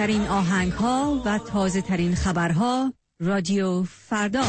بهترین آهنگ‌ها و تازه‌ترین خبرها رادیو فردا.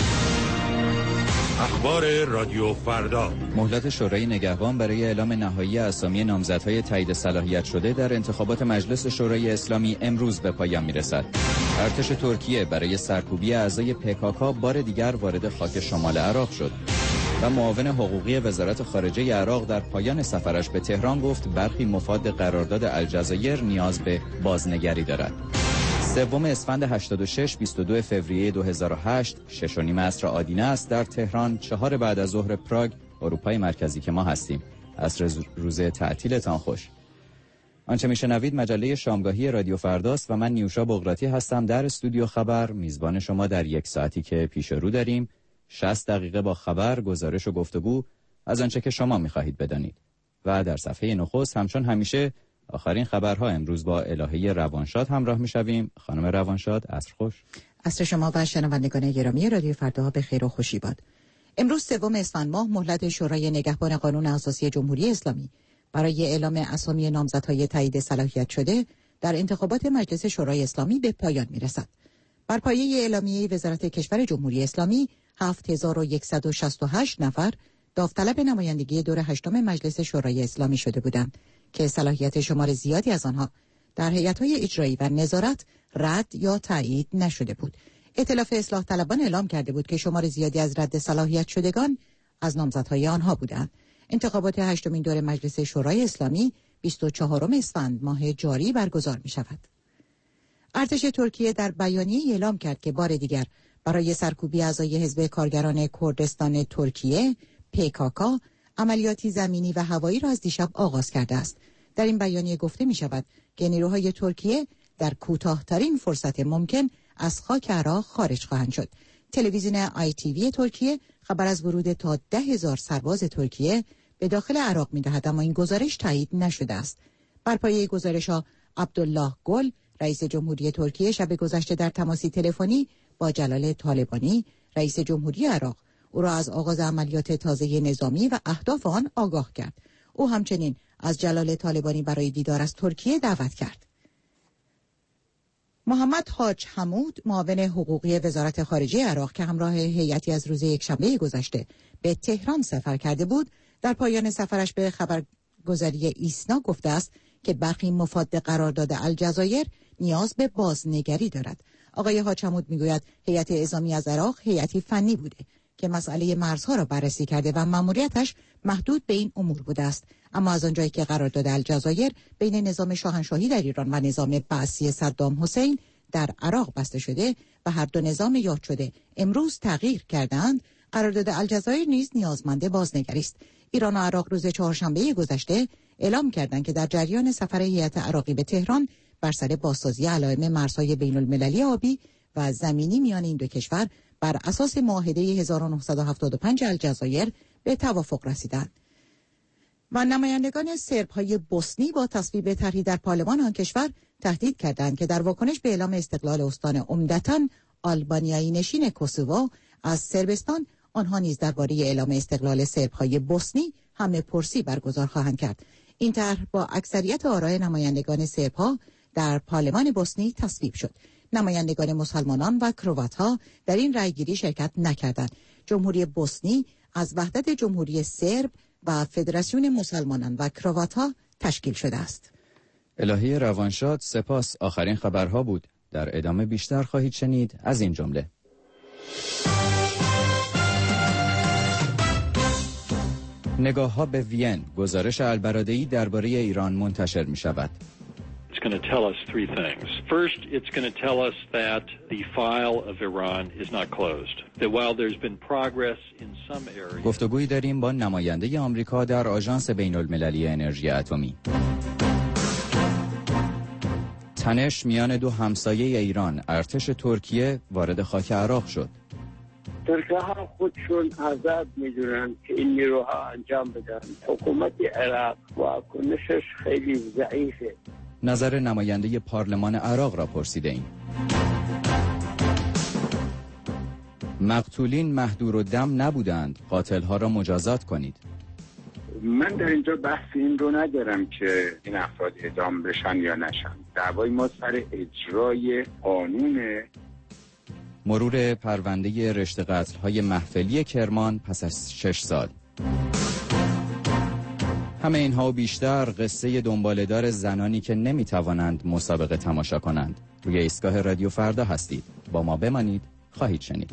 اخبار رادیو فردا. مهلت شورای نگهبان برای اعلام نهایی اسامی نامزدهای تایید صلاحیت شده در انتخابات مجلس شورای اسلامی امروز به پایان میرسد. ارتش ترکیه برای سرکوبی اعضای PKK بار دیگر وارد خاک شمال عراق شد و معاون حقوقی وزارت خارجه عراق در پایان سفرش به تهران گفت برخی مفاد قرارداد الجزایر نیاز به بازنگری دارد. 3 اسفند 86 22 فوریه 2008 6:30 عصر آدینه است در تهران، 4 بعد از ظهر پراگ، اروپای مرکزی که ما هستیم. عصر روز تعطیلتان خوش. آنچه میشنوید مجله شامگاهی رادیو فرداست و من نیوشا بغراتی هستم در استودیو خبر، میزبان شما در یک ساعتی که پیش رو داریم. 60 دقیقه با خبر، گزارش و گفتگو از آنچه که شما می‌خواهید بدانید. و در صفحه نخست همچون همیشه آخرین خبرها. امروز با الهه روانشاد همراه می‌شویم. خانم روانشاد، عصر خوش. عصر شما و شنوندگان گرامی رادیو فردا به خیر و خوشی باد. امروز 3 اسفند ماه مهلت شورای نگهبان قانون اساسی جمهوری اسلامی برای اعلام اسامی نامزدهای تایید صلاحیت شده در انتخابات مجلس شورای اسلامی به پایان می‌رسد. بر پایه اعلامیه وزارت کشور جمهوری اسلامی 7168 نفر داوطلب نمایندگی دور 8 مجلس شورای اسلامی شده بودند که صلاحیت شمار زیادی از آنها در هیئت‌های اجرایی و نظارت رد یا تایید نشده بود. ائتلاف اصلاح طلبان اعلام کرده بود که شمار زیادی از رد صلاحیت شدگان از نامزدهای آنها بودند. انتخابات 8 دور مجلس شورای اسلامی 24 اسفند ماه جاری برگزار می‌شود. ارتش ترکیه در بیانیه اعلام کرد که بار دیگر برای سرکوبی اعضای حزب کارگران کردستان ترکیه PKK عملیاتی زمینی و هوایی را از دیشب آغاز کرده است. در این بیانیه گفته می شود که نیروهای ترکیه در کوتاه‌ترین فرصت ممکن از خاک عراق خارج خواهند شد. تلویزیون ITV ترکیه خبر از ورود تا 10,000 سرباز ترکیه به داخل عراق می دهد، اما این گزارش تایید نشده است. بر پایه گزارش‌ها عبدالله گل رئیس جمهوری ترکیه شب گذشته در تماسی تلفنی با جلال طالبانی رئیس جمهوری عراق او را از آغاز عملیات تازه نظامی و اهداف آن آگاه کرد. او همچنین از جلال طالبانی برای دیدار از ترکیه دعوت کرد. محمد حاج حمود معاون حقوقی وزارت خارجه عراق که همراه هیئتی از روز یکشنبه گذشته به تهران سفر کرده بود، در پایان سفرش به خبرگزاری ایسنا گفته است که برخی مفاد قرارداد الجزایر نیاز به بازنگری دارد. آقای حاج حمود میگوید هیئت اعزامی از عراق هیئتی فنی بوده که مسئله مرزها را بررسی کرده و مأموریتش محدود به این امور بوده است، اما از آنجایی که قرارداد الجزایر بین نظام شاهنشاهی در ایران و نظام بعثی صدام حسین در عراق بسته شده و هر دو نظام یاد شده امروز تغییر کردند، قرارداد الجزایر نیز نیازمند بازنگری است. ایران و عراق روز چهارشنبه گذشته اعلام کردند که در جریان سفر هیئت عراقی به تهران بر سر بازسازی علائم مرزهای بین المللی آبی و زمینی میان این دو کشور بر اساس معاهده 1975 الجزایر به توافق رسیدند. و نمایندگان سرب‌های بوسنی با تصویب طرحی در پارلمان آن کشور تهدید کردند که در واکنش به اعلام استقلال استان عمدتاً آلبانیایی نشین کوسوو از صربستان، آنها نیز درباره اعلام استقلال سرب‌های بوسنی همه پرسی برگزار خواهند کرد. این طرح با اکثریت آرای نمایندگان سرب‌ها در پارلمان بوسنی تصویب شد. نمایندگان مسلمانان و کروات‌ها در این رأیگیری شرکت نکردند. جمهوری بوسنی از وحدت جمهوری سرب و فدراسیون مسلمانان و کروات‌ها تشکیل شده است. الهه روانشاد، سپاس. آخرین خبرها بود. در ادامه بیشتر خواهید شنید از این جمله: نگاه‌ها به وین، گزارش البرادعی درباره ایران منتشر می‌شود. It's going to tell us 3 things. First, it's going to tell us that the file of Iran is not closed. That while there's been progress in some areas. گفتگویی داریم با نماینده آمریکا در آژانس بین‌المللی انرژی اتمی. تنش میان دو همسایه ایران، ارتش ترکیه وارد خاک عراق شد. ترکیه‌ها خودشون آزاد می‌دونن که این نیروها انجام بدن. حکومت عراق واکنشش خیلی ضعیفه. نظر نماینده پارلمان عراق را پرسیده‌ایم. مقتولین مهدور و دم نبودند، قاتل‌ها را مجازات کنید. من در اینجا بحث این رو ندارم که این افراد اعدام بشن یا نشن. دعوای ما سر اجرای قانونه. مرور پرونده رشته قتل‌های محفلی کرمان پس از 6 سال. همه اینها و بیشتر قصه دنباله‌دار زنانی که نمیتوانند مسابقه تماشا کنند. روی ایستگاه رادیو فردا هستید. با ما بمانید، خواهید شنید.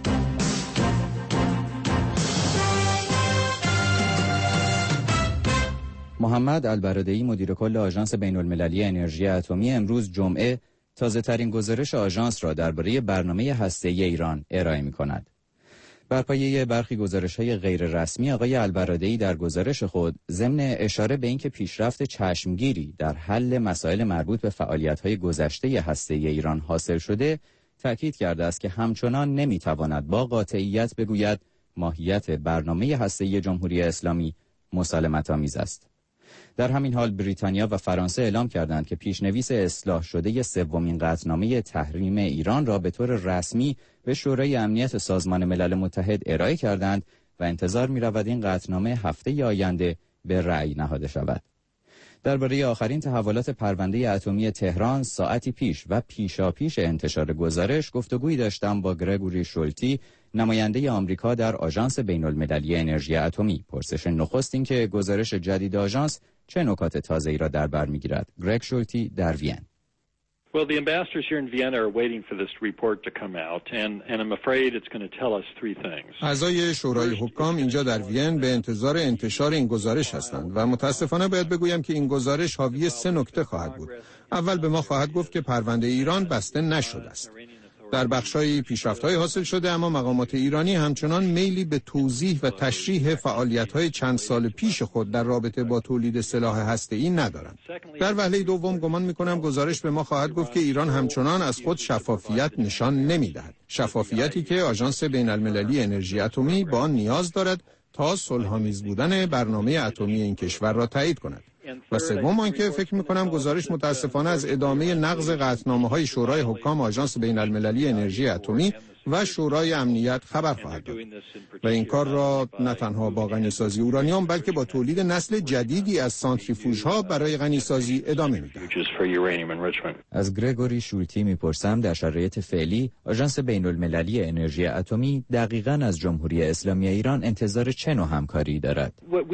محمد البرادعی مدیر کل آژانس بین‌المللی انرژی اتمی امروز جمعه تازه‌ترین گزارش آژانس را درباره برنامه هسته‌ای ایران ارائه می‌کند. بر پایه برخی گزارش‌های غیررسمی آقای البرادعی در گزارش خود ضمن اشاره به اینکه پیشرفت چشمگیری در حل مسائل مربوط به فعالیت‌های گذشته هسته‌ای ایران حاصل شده، تأکید کرده است که همچنان نمی‌تواند با قاطعیت بگوید ماهیت برنامه هسته‌ای جمهوری اسلامی مسالمت‌آمیز است. در همین حال بریتانیا و فرانسه اعلام کردند که پیشنویس اصلاح شده سومین قطعنامه تحریم ایران را به طور رسمی به شورای امنیت سازمان ملل متحد ارائه کردند و انتظار می‌رود این قطعنامه هفته آینده به رأی نهاده شود. درباره آخرین تحولات پرونده اتمی تهران ساعتی پیش و پیشاپیش انتشار گزارش گفتگویی داشتم با گرگوری شولتی، نماینده آمریکا در آژانس بین‌المللی انرژی اتمی. پرسش نخست این که گزارش جدید آژانس چه نکات تازه‌ای را در بر می‌گیرد. گرگ شولتی در وین. Well, the ambassadors here in Vienna are waiting for this report to come out, and I'm afraid it's going to tell us three things. اعضای شورای حکام اینجا در وین به انتظار انتشار این گزارش هستند و متاسفانه باید بگویم که این گزارش حاوی 3 نکته خواهد بود. اول به ما خواهد گفت که پرونده ایران بسته نشده است. در بخش‌های پیشرفت‌های حاصل شده، اما مقامات ایرانی همچنان میلی به توضیح و تشریح فعالیت‌های چند سال پیش خود در رابطه با تولید سلاح هسته‌ای ندارند. در وهله دوم گمان می‌کنم گزارش به ما خواهد گفت که ایران همچنان از خود شفافیت نشان نمی‌دهد. شفافیتی که آژانس بین‌المللی انرژی اتمی با آن نیاز دارد تا صلح‌آمیز بودن برنامه اتمی این کشور را تایید کند. و سوم آنکه فکر می‌کنم گزارش متاسفانه از ادامه نقض قطعنامه‌های شورای حکام آژانس بین‌المللی انرژی اتمی و شورای امنیت خبر خواهد داد و این کار را نه تنها با غنیسازی اورانیوم بلکه با تولید نسل جدیدی از سانتریفوژها برای غنیسازی ادامه می‌دهد. از گرگوری شولتی میپرسم در شرایط فعلی آژانس بین‌المللی انرژی اتمی دقیقاً از جمهوری اسلامی ایران انتظار چه نوع همکاری دارد؟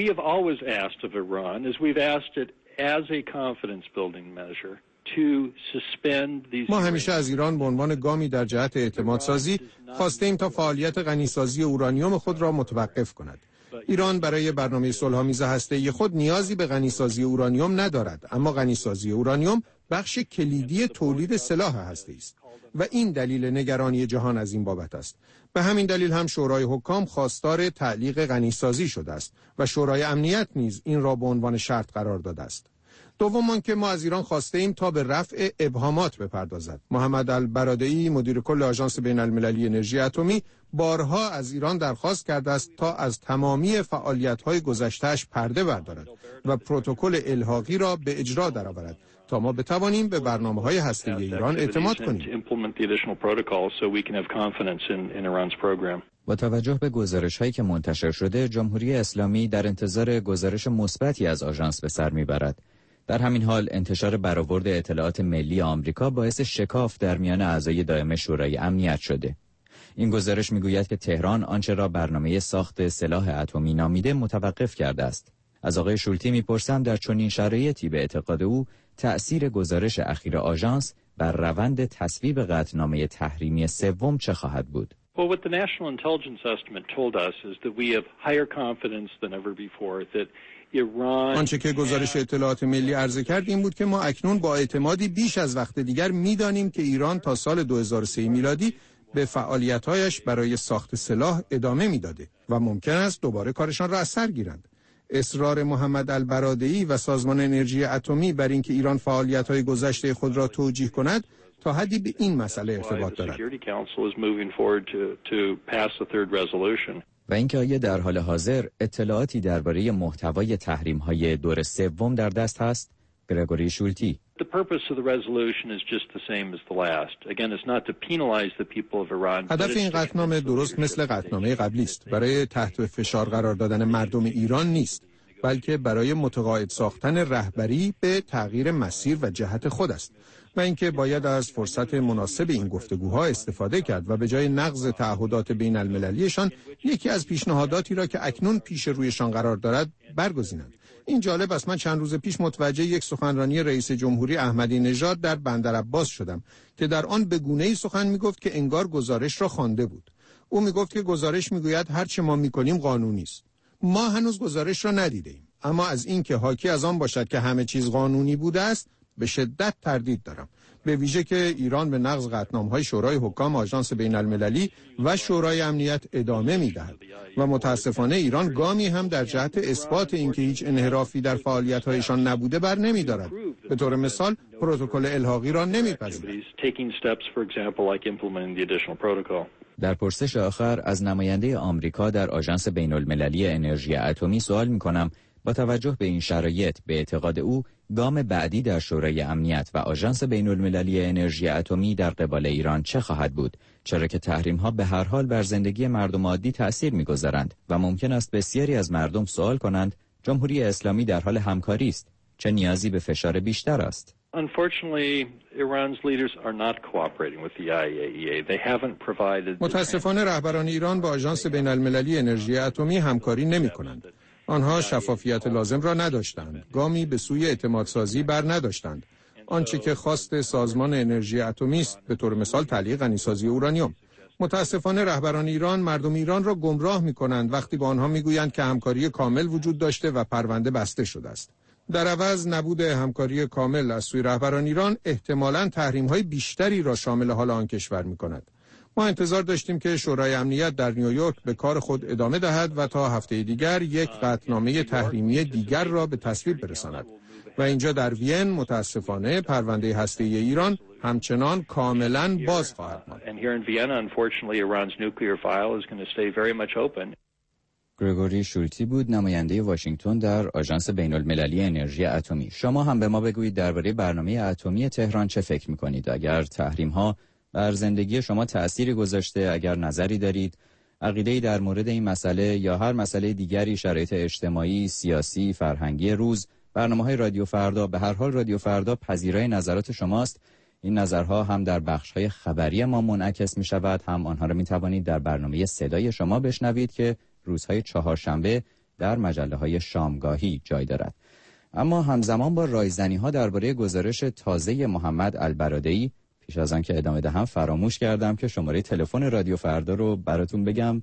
ما همیشه از ایران به عنوان گامی در جهت اعتمادسازی خواسته ایم تا فعالیت غنیسازی اورانیوم خود را متوقف کند. ایران برای برنامه صلح‌آمیز هسته‌ای خود نیازی به غنیسازی اورانیوم ندارد، اما غنیسازی اورانیوم بخش کلیدی تولید سلاح هسته‌ای است و این دلیل نگرانی جهان از این بابت است. به همین دلیل هم شورای حکام خواستار تعلیق غنیسازی شده است و شورای امنیت نیز این را به عنوان شرط قرار داده است. دوم آنکه ما از ایران خواسته ایم تا به رفع ابهامات بپردازد. محمد البرادعی مدیر کل آژانس بین‌المللی انرژی اتمی بارها از ایران درخواست کرده است تا از تمامی فعالیت‌های گذشته‌اش پرده بردارد و پروتکل الحاقی را به اجرا درآورد تا ما بتوانیم به برنامه‌های هسته‌ای ایران اعتماد کنیم. با توجه به گزارش‌هایی که منتشر شده، جمهوری اسلامی در انتظار گزارش مثبتی از آژانس به سر می‌برد. در همین حال انتشار برآورد اطلاعات ملی آمریکا باعث شکاف در میان اعضای دائم شورای امنیت شده. این گزارش میگوید که تهران آنچه را برنامه ساخت سلاح اتمی نامیده متوقف کرده است. از آقای شولتی میپرسم در چنین شرایطی به اعتقاد او تأثیر گزارش اخیر آژانس بر روند تصویب قطعنامه تحریمی سوم چه خواهد بود؟ Well, what the National Intelligence Estimate told us is that we have higher confidence than ever before that Iran. آنچه که گزارش اطلاعات ملی عرضه کرد این بود که ما اکنون با اعتمادی بیش از وقت دیگر می‌دانیم که ایران تا سال 2003 میلادی به فعالیت‌هایش برای ساخت سلاح ادامه می‌داده و ممکن است دوباره کارشان را از سر گیرند. اصرار محمد البرادعی و سازمان انرژی اتمی بر اینکه ایران فعالیت‌های گذشته خود را توجیه کند تا حدی به این مسئله ارتباط دارد. و اینکه آیا در حال حاضر اطلاعاتی درباره محتوای تحریم‌های دور سوم در دست هست؟ گرگوری شولتی. هدف این قطعنامه درست مثل قطعنامه قبلی است، برای تحت فشار قرار دادن مردم ایران نیست. بلکه برای متقاعد ساختن رهبری به تغییر مسیر و جهت خود است و اینکه باید از فرصت مناسب این گفتگوها استفاده کرد و به جای نقض تعهدات بین المللیشان یکی از پیشنهاداتی را که اکنون پیش رویشان قرار دارد برگزینند. این جالب است. من چند روز پیش متوجه یک سخنرانی رئیس جمهوری احمدی نژاد در بندرعباس شدم که در آن به گونه‌ای سخن میگفت که انگار گزارش را خوانده بود. او میگفت که گزارش میگوید هر چه ما میکنیم قانونی است. ما هنوز گزارش را ندیدیم، اما از این که حاکی از آن باشد که همه چیز قانونی بوده است به شدت تردید دارم، به ویژه که ایران به نقض قطعنامه‌های شورای حکام آژانس بین‌المللی و شورای امنیت ادامه می‌دهد و متاسفانه ایران گامی هم در جهت اثبات اینکه هیچ انحرافی در فعالیت‌هایشان نبوده بر نمی‌دارد. به طور مثال پروتکل الحاقی را نمی‌پذیرد. در پرسش آخر از نماینده آمریکا در آژانس بین‌المللی انرژی اتمی سوال می‌کنم با توجه به این شرایط به اعتقاد او گام بعدی در شورای امنیت و آژانس بین‌المللی انرژی اتمی در قبال ایران چه خواهد بود، چرا که تحریم‌ها به هر حال بر زندگی مردم عادی تأثیر می‌گذارند و ممکن است بسیاری از مردم سوال کنند جمهوری اسلامی در حال همکاری است، چه نیازی به فشار بیشتر است. متاسفانه رهبران ایران با آژانس بین‌المللی انرژی اتمی همکاری نمی‌کنند. آنها شفافیت لازم را نداشتند، گامی به سوی اعتمادسازی بر نداشتند. آنچه که خواست سازمان انرژی اتمی است، به طور مثال تعلیق غنیسازی اورانیوم. متاسفانه رهبران ایران مردم ایران را گمراه می‌کنند وقتی با آنها می‌گویند که همکاری کامل وجود داشته و پرونده بسته شده است. در عوض نبود همکاری کامل از سوی رهبران ایران احتمالاً تحریم‌های بیشتری را شامل حال آن کشور می‌کند. ما انتظار داشتیم که شورای امنیت در نیویورک به کار خود ادامه دهد و تا هفته دیگر یک قطعنامه تحریمی دیگر را به تصویب برساند و اینجا در وین متاسفانه پرونده هسته‌ای ایران همچنان کاملا باز خواهد ماند. گرگوری شولتی بود، نماینده واشنگتن در آژانس بین‌المللی انرژی اتمی. شما هم به ما بگویید درباره برنامه اتمی تهران چه فکر می‌کنید؟ اگر تحریم‌ها بر زندگی شما تأثیری گذاشته، اگر نظری دارید، عقیده‌ای در مورد این مسئله یا هر مسئله دیگری، شرایط اجتماعی، سیاسی، فرهنگی روز، برنامه‌های رادیو فردا، به هر حال رادیو فردا پذیرای نظرات شماست. این نظرها هم در بخش‌های خبری ما منعکس می‌شود، هم آنها را می‌توانید در برنامه صدای شما بشنوید که روزهای چهارشنبه در مجله‌های شامگاهی جای دارد. اما همزمان با رایزنی‌ها درباره گزارش تازه محمد البرادعی، پیش از آن که ادامه دهم فراموش کردم که شماره تلفن رادیو فردا رو براتون بگم: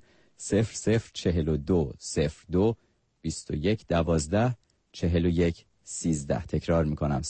0042 02 21 12 41 13. تکرار میکنم: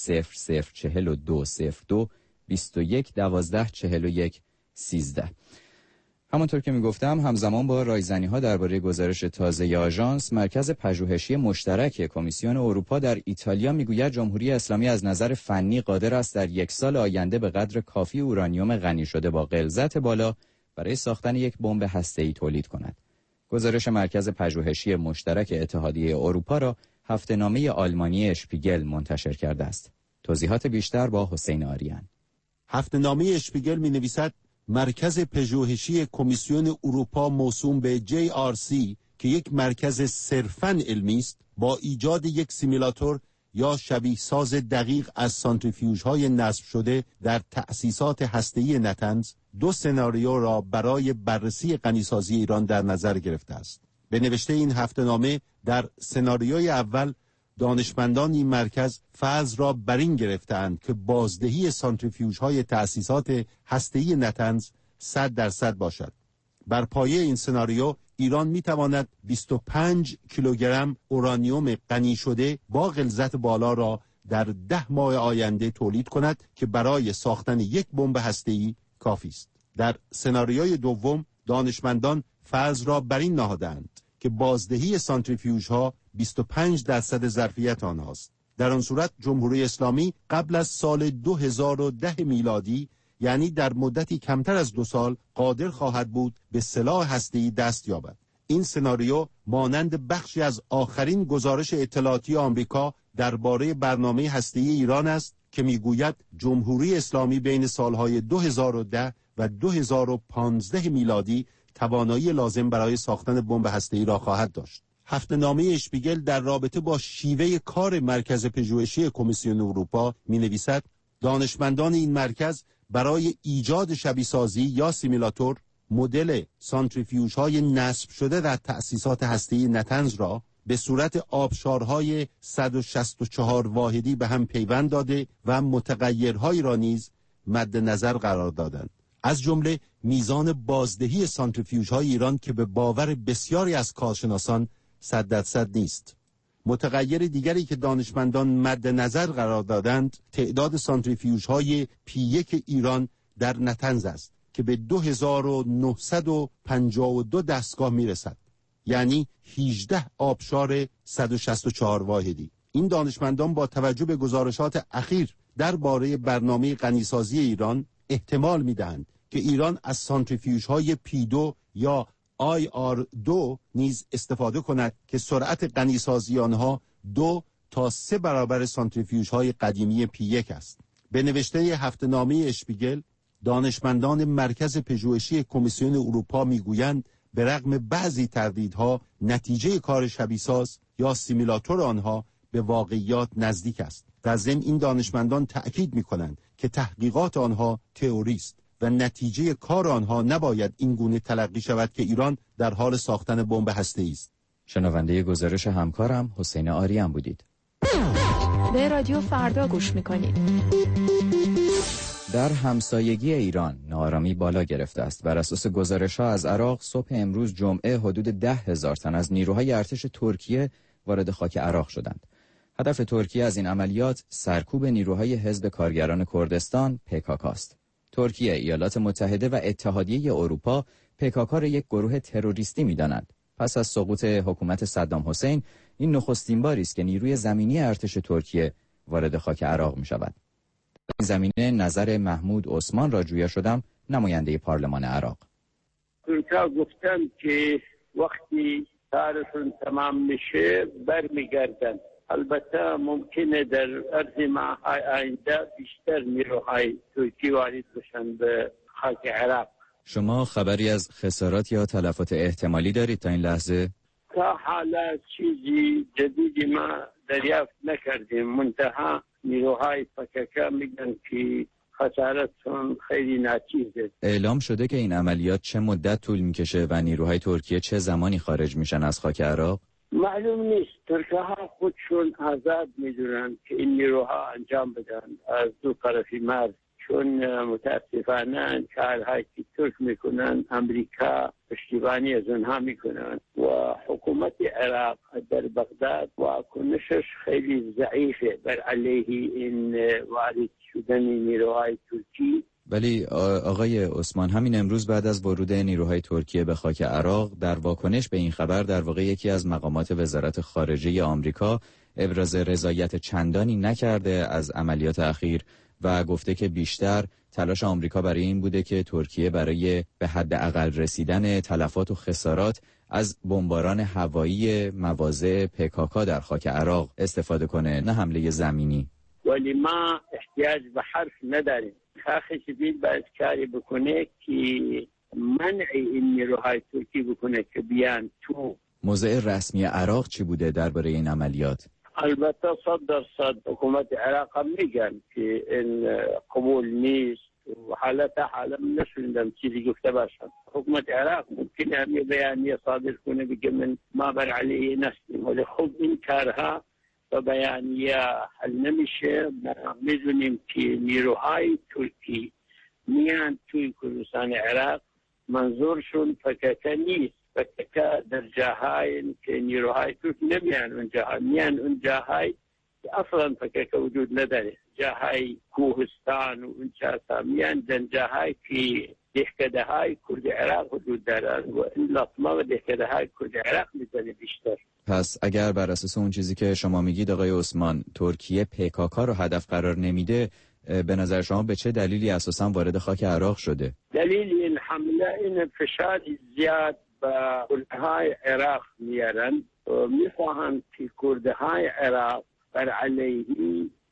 0042 02 21 12 41 13. همونطور که میگفتم همزمان با رایزنی‌ها درباره گزارش تازه آژانس، مرکز پژوهشی مشترک کمیسیون اروپا در ایتالیا میگوید جمهوری اسلامی از نظر فنی قادر است در یک سال آینده به قدر کافی اورانیوم غنی شده با غلظت بالا برای ساختن یک بمب هسته‌ای تولید کند. گزارش مرکز پژوهشی مشترک اتحادیه اروپا را هفته‌نامه آلمانی اشپیگل منتشر کرده است. توضیحات بیشتر با حسین آریان. هفته‌نامه اشپیگل می‌نویسد مرکز پژوهشی کمیسیون اروپا موسوم به JRC که یک مرکز صرفاً علمی است، با ایجاد یک سیمولاتور یا شبیه ساز دقیق از سانتریفیوژهای نصب شده در تأسیسات هسته‌ای نتنز، دو سناریو را برای بررسی غنیسازی ایران در نظر گرفته است. به نوشته این هفته‌نامه، در سناریوی اول دانشمندان این مرکز فرض را بر این گرفتند که بازدهی سانتریفیوژهای تأسیسات هسته‌ای نتنز 100% باشد. بر پایه این سناریو ایران می‌تواند 25 کیلوگرم اورانیوم غنی شده با غلظت بالا را در 10 ماه آینده تولید کند که برای ساختن یک بمب هسته‌ای کافی است. در سناریوی دوم دانشمندان فرض را بر این نهادند که بازدهی سانتریفیوژها 25% ظرفیت آنهاست. در آن صورت جمهوری اسلامی قبل از سال 2010 میلادی، یعنی در مدتی کمتر از 2 سال، قادر خواهد بود به سلاح هسته‌ای دست یابد. این سناریو مانند بخشی از آخرین گزارش اطلاعاتی آمریکا درباره برنامه هسته‌ای ایران است که میگوید جمهوری اسلامی بین سالهای 2010 و 2015 میلادی توانایی لازم برای ساختن بمب هسته‌ای را خواهد داشت. هفته‌نامه اشپیگل در رابطه با شیوه کار مرکز پژوهشی کمیسیون اروپا می‌نویسد دانشمندان این مرکز برای ایجاد شبیه‌سازی یا سیمیلاتور مدل سانتریفیوژهای نصب شده در تأسیسات هسته‌ای نتنز را به صورت آبشارهای 164 واحدی به هم پیوند داده و متغیرهایی را نیز مد نظر قرار دادند. از جمله میزان بازدهی سانتریفیوژهای ایران که به باور بسیاری از کارشناسان 100% نیست. متغیر دیگری که دانشمندان مد نظر قرار دادند تعداد سانتریفیوژهای P1 ایران در نتنز است که به 2952 دستگاه میرسد، یعنی 18 آبشار 164 واحدی. این دانشمندان با توجه به گزارشات اخیر درباره برنامه غنیسازی ایران احتمال می‌دهند که ایران از سانتریفیوژهای P2 یا IR2 نیز استفاده کند که سرعت غنیسازی آنها 2 تا 3 برابر سانتریفیوژهای قدیمی P1 است. به نوشته هفته‌نامه اشپیگل، دانشمندان مرکز پژوهشی کمیسیون اروپا میگویند به رغم بعضی تردیدها نتیجه کار شبیه‌ساز یا سیمیلاتور آنها به واقعیات نزدیک است. در ضمن این دانشمندان تأکید می‌کنند که تحقیقات آنها تئوری است و نتیجه کار آنها نباید این گونه تلقی شود که ایران در حال ساختن بمب هسته‌ای است. شنونده گزارش همکارم حسین آریان بودید. به رادیو فردا گوش می‌کنید. در همسایگی ایران ناآرامی بالا گرفته است. بر اساس گزارش‌ها از عراق صبح امروز جمعه حدود 10,000 تن از نیروهای ارتش ترکیه وارد خاک عراق شدند. هدف ترکیه از این عملیات سرکوب نیروهای حزب کارگران کردستان PKK است. ترکیه، ایالات متحده و اتحادیه اروپا PKK را یک گروه تروریستی می‌دانند. پس از سقوط حکومت صدام حسین این نخستین باری است که نیروی زمینی ارتش ترکیه وارد خاک عراق می‌شود. در این زمینه نظر محمود عثمان را جویا شدم، نماینده پارلمان عراق. ترکا گفتن که وقتی کارشون تمام میشه برمیگردن. البته ممکنه در عرض ماه‌های آینده بیشتر نیروهای ترکی وارد بشن به خاک عراق. شما خبری از خسارات یا تلفات احتمالی دارید تا این لحظه؟ تا حالا چیزی جدیدی ما دریافت نکردیم. منتها نیروهای PKK میگن که خسارتشون خیلی ناچیزه. اعلام شده که این عملیات چه مدت طول میکشه و نیروهای ترکیه چه زمانی خارج میشن از خاک عراق؟ معلوم نیست. ترکها خودشون آزاد میدونن که این نیروها انجام بدن از دو طرفی مرز، چون متاسفانه کارهایی که ترک میکنن امریکا پشتیبانی از اونها میکنن و حکومت عراق در بغداد واکنشش خیلی ضعیفه بر علیه این وارد شدن نیروهای ترکی. ولی آقای عثمان، همین امروز بعد از ورود نیروهای ترکیه به خاک عراق در واکنش به این خبر در واقع یکی از مقامات وزارت خارجه آمریکا ابراز رضایت چندانی نکرده از عملیات اخیر و گفته که بیشتر تلاش آمریکا برای این بوده که ترکیه برای به حداقل رسیدن تلفات و خسارات از بمباران هوایی مواضع PKK در خاک عراق استفاده کنه، نه حمله زمینی. ولی ما احتیاج به حرف نداریم. خاخش بید باید کاری بکنه که منع این نیروهای ترکی بکنه که بیان تو. موضع رسمی عراق چی بوده درباره این عملیات؟ البته 100% حکومت عراق هم میگن که این قبول نیست و حالت نشوندم چیزی گفته باشن. حکومت عراق ممکنه هم یه بیانیه صادر کنه بگه من ما بر علیه نستیم، ولی خب این کارها و بیانیه حل نمیشه. ما میدونیم که نیروهای ترکی میان توی کردستان عراق، منظورشون PKK نیست. PKK در جاهای که نیروهای ترک نمیان اونجا، میان اون جاهای که اصلا PKK وجود نداره، جاهای کوهستان و اونجا میان در جاهای که دهکده های کرد عراق وجود دارن و این لطمه و دهکده های کرد عراق میزنه بیشتر. پس اگر بر اساس اون چیزی که شما میگید آقای عثمان ترکیه PKK رو هدف قرار نمیده، به نظر شما به چه دلیلی اساسا وارد خاک عراق شده؟ دلیل این حمله این فشار زیاد به کردهای عراق میارن و میخواهند که کردهای عراق بر علیه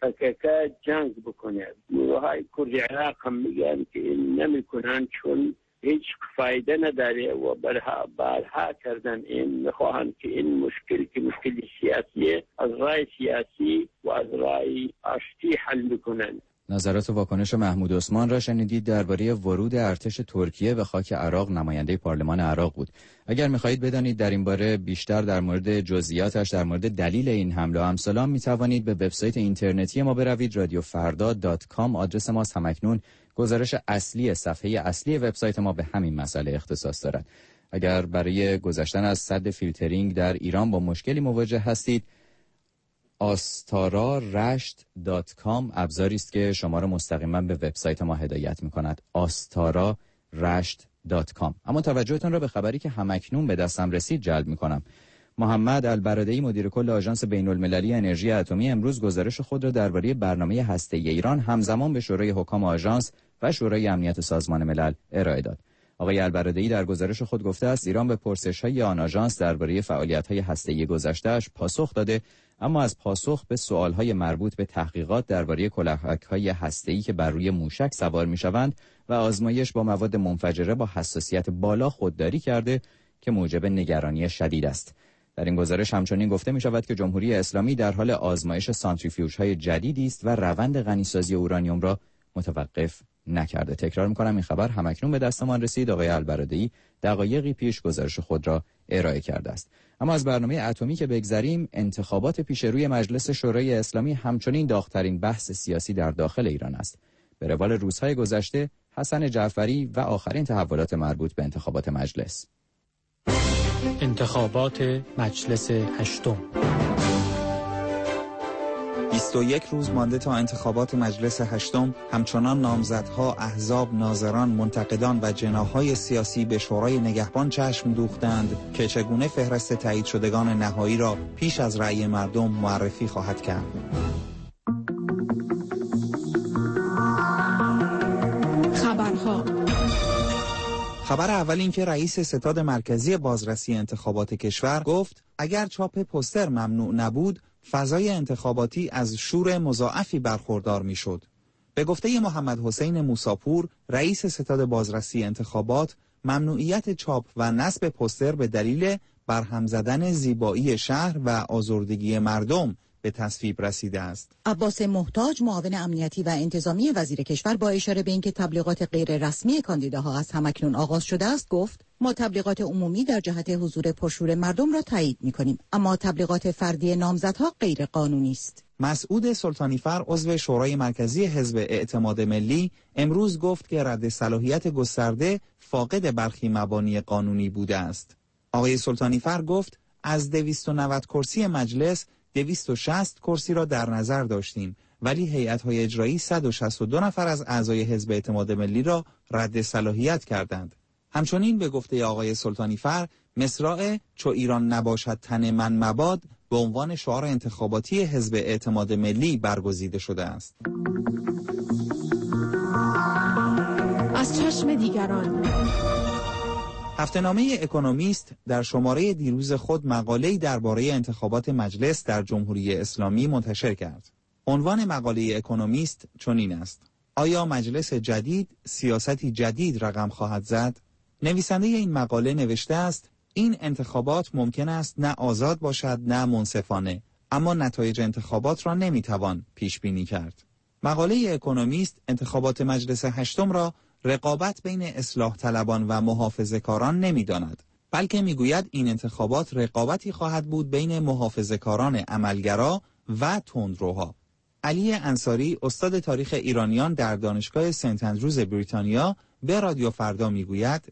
PKK جنگ بکنه. نیروهای کرد عراق هم میگن که این نمیکنن چون هیچ فایده نداره و برها کردن این میخواهند که این مشکل که مشکل سیاسیه از رای سیاسی و از رای آشتی حل بکنن. نظرات و واکنش محمود عثمان را شنیدید درباره ورود ارتش ترکیه به خاک عراق. نماینده پارلمان عراق بود. اگر می‌خواهید بدانید در این باره بیشتر در مورد جزئیاتش، در مورد دلیل این حمله و امثال، می‌توانید به وبسایت اینترنتی ما بروید. radiofarda.com آدرس ماست. همکنون گزارش اصلی صفحه اصلی وبسایت ما به همین مسئله اختصاص دارد. اگر برای گذشتن از سد فیلترینگ در ایران با مشکلی مواجه هستید، astararasht.com ابزاری است که شما را مستقیما به وبسایت ما هدایت می‌کند. astararasht.com. اما توجهتان را به خبری که همکنون به دستم رسید جلب می‌کنم. محمد البرادعی مدیر کل آژانس بین‌المللی انرژی اتمی امروز گزارش خود را درباره برنامه هسته‌ای ایران همزمان به شورای حکام آژانس و شورای امنیت سازمان ملل ارائه داد. آقای البرادعی در گزارش خود گفته است ایران به پرسش‌های آن آژانس درباره فعالیت‌های هسته‌ای گذشته‌اش پاسخ داده، اما از پاسخ به سوال‌های مربوط به تحقیقات درباره کلاهک‌های هسته‌ای که بر روی موشک سوار می‌شوند و آزمایش با مواد منفجره با حساسیت بالا خودداری کرده که موجب نگرانی شدید است. در این گزارش همچنین گفته می‌شود که جمهوری اسلامی در حال آزمایش سانتریفیوژهای جدیدی است و روند غنیسازی اورانیوم را متوقف نکرده. تکرار می‌کنم این خبر همکنون به دستمان رسید. آقای البرادعی دقایقی پیش گزارش خود را ارائه کرده است. اما از برنامه اتمی که بگذریم، انتخابات پیش روی مجلس شورای اسلامی همچنین داغ‌ترین بحث سیاسی در داخل ایران است. به روال روزهای گذشته، حسن جعفری و آخرین تحولات مربوط به انتخابات مجلس. انتخابات مجلس هشتم. 21 روز مانده تا انتخابات مجلس هشتم، همچنان نامزدها، احزاب، ناظران، منتقدان و جناح‌های سیاسی به شورای نگهبان چشم دوختند که چگونه فهرست تایید شدگان نهایی را پیش از رأی مردم معرفی خواهد کرد. خبر اول این که رئیس ستاد مرکزی بازرسی انتخابات کشور گفت اگر چاپ پوستر ممنوع نبود، فضای انتخاباتی از شور مضاعفی برخوردار میشد. به گفته محمد حسین موساپور، رئیس ستاد بازرسی انتخابات، ممنوعیت چاپ و نصب پوستر به دلیل برهم زدن زیبایی شهر و آزردگی مردم به تصویب رسیده است. عباس محتاج، معاون امنیتی و انتظامی وزیر کشور، با اشاره به اینکه تبلیغات غیر رسمی کاندیداها از همکنون آغاز شده است، گفت ما تبلیغات عمومی در جهت حضور پرشور مردم را تایید می‌کنیم، اما تبلیغات فردی نامزدها غیر قانونی است. مسعود سلطانیفر، عضو شورای مرکزی حزب اعتماد ملی، امروز گفت که رد صلاحیت گسترده فاقد برخی مبانی قانونی بوده است. آقای سلطانیفر گفت از 290 کرسی مجلس 260 کرسی را در نظر داشتیم، ولی هیئت‌های اجرایی 162 نفر از اعضای حزب اعتماد ملی را رد صلاحیت کردند. همچنین به گفته آقای سلطانیفر، مصرع چو ایران نباشد تن من مباد به عنوان شعار انتخاباتی حزب اعتماد ملی برگزیده شده است. از چشم دیگران. هفته‌نامه اکونومیست در شماره دیروز خود مقاله‌ای درباره انتخابات مجلس در جمهوری اسلامی منتشر کرد. عنوان مقاله اکونومیست چنین است: آیا مجلس جدید سیاستی جدید رقم خواهد زد؟ نویسنده این مقاله نوشته است: این انتخابات ممکن است نه آزاد باشد نه منصفانه، اما نتایج انتخابات را نمیتوان پیش بینی کرد. مقاله اکونومیست انتخابات مجلس هشتم را رقابت بین اصلاح طلبان و محافظه‌کاران نمی‌داند، بلکه می‌گوید این انتخابات رقابتی خواهد بود بین محافظه‌کاران عملگرا و تندروها. علی انصاری، استاد تاریخ ایرانیان در دانشگاه سنت اندروز بریتانیا، به رادیو فردا میگوید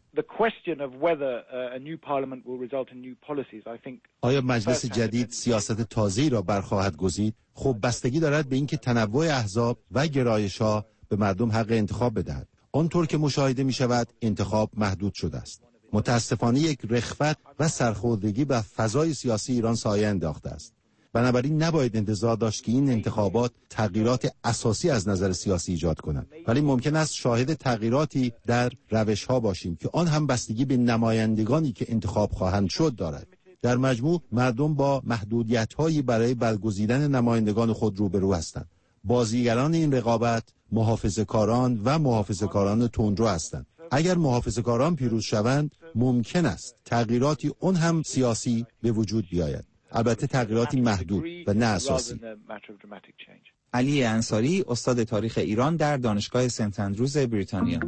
آیا مجلس جدید سیاست تازه‌ای را برخواهد گزید؟ خب بستگی دارد به اینکه تنوع احزاب و گرایش‌ها به مردم حق انتخاب بدهد. آنطور که مشاهده می شود انتخاب محدود شده است. متاسفانه یک رخوت و سرخوردگی به فضای سیاسی ایران سایه انداخته است. بنابراین نباید انتظار داشت که این انتخابات تغییرات اساسی از نظر سیاسی ایجاد کنند، ولی ممکن است شاهد تغییراتی در روش‌ها باشیم که آن هم بستگی به نمایندگانی که انتخاب خواهند شد دارد. در مجموع مردم با محدودیت‌هایی برای برگزیدن نمایندگان خود روبرو هستند. بازیگران این رقابت محافظه‌کاران و محافظه‌کاران تندرو هستند. اگر محافظه‌کاران پیروز شوند ممکن است تغییراتی اون هم سیاسی به وجود بیاید، البته تغییراتی محدود و نه اساسی. علی انصاری، استاد تاریخ ایران در دانشگاه سنت اندروز بریتانیا.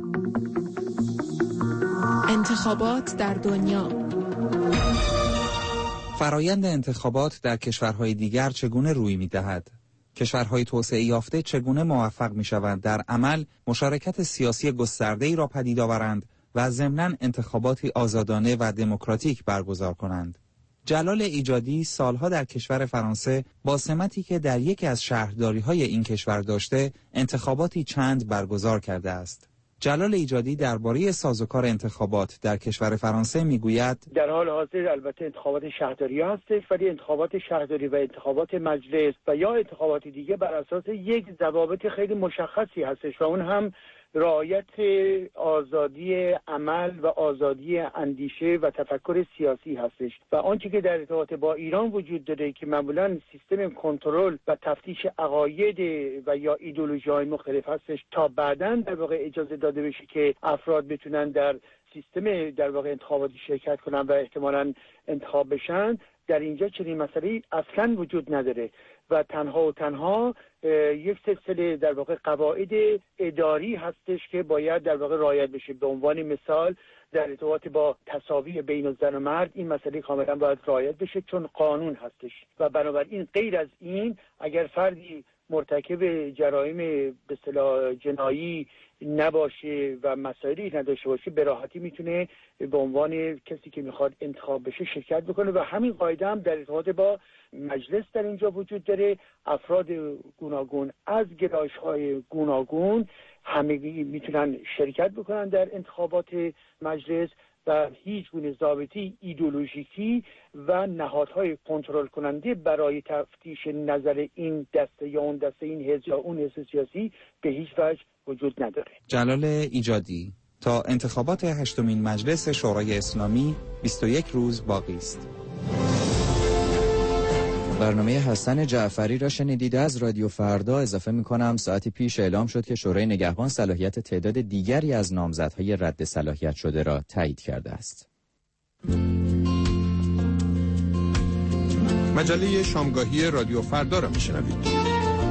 انتخابات در دنیا. فرایند انتخابات در کشورهای دیگر چگونه روی می‌دهد؟ کشورهای توسعه یافته چگونه موفق می‌شوند در عمل مشارکت سیاسی گسترده‌ای را پدید آورند و ضمناً انتخاباتی آزادانه و دموکراتیک برگزار کنند؟ جلال ایجادی سالها در کشور فرانسه با سمتی که در یکی از شهرداری‌های این کشور داشته انتخاباتی چند برگزار کرده است. جلال ایجادی درباره سازوکار انتخابات در کشور فرانسه میگوید در حال حاضر البته انتخابات شهرداری هستش، ولی انتخابات شهرداری و انتخابات مجلس و یا انتخابات دیگه بر اساس یک ضوابط خیلی مشخصی هستش و اون هم رعایت آزادی عمل و آزادی اندیشه و تفکر سیاسی هستش و آنچه که در ارتباط با ایران وجود داره که معمولا سیستم کنترل و تفتیش عقاید و یا ایدئولوژی‌های مختلف هستش تا بعداً در واقع اجازه داده بشه که افراد بتونن در سیستم در واقع انتخاباتی شرکت کنن و احتمالاً انتخاب بشن. در اینجا چنین مسئله اصلا وجود نداره و تنها یک سلسله در واقع قواعد اداری هستش که باید در واقع رعایت بشه. به عنوان مثال در ارتباط با تساوی بین زن و مرد این مسئله کاملا باید رعایت بشه چون قانون هستش و بنابراین غیر از این اگر فردی مرتکب جرایم به اصطلاح جنایی نباشه و مسائلی نداشته باشه به راحتی میتونه به عنوان کسی که میخواد انتخاب بشه شرکت بکنه و همین قاعده هم در ارتباط با مجلس در اینجا وجود داره. افراد گوناگون از گرایش‌های گوناگون همگی میتونن شرکت بکنن در انتخابات مجلس و هیچ گونه ضابطه ایدئولوژیکی و نهادهای کنترل کننده برای تفتیش نظر این دسته یا اون دسته، این حزب یا اون حزب سیاسی به هیچ وجه وجود نداره. جلال ایجادی: تا انتخابات 8مین مجلس شورای اسلامی 21 روز باقی است. برنامه حسن جعفری را شنیدید از رادیو فردا. اضافه می‌کنم ساعتی پیش اعلام شد که شورای نگهبان صلاحیت تعداد دیگری از نامزدهای رد صلاحیت شده را تایید کرده است. مجله شامگاهی رادیو فردا را میشنوید.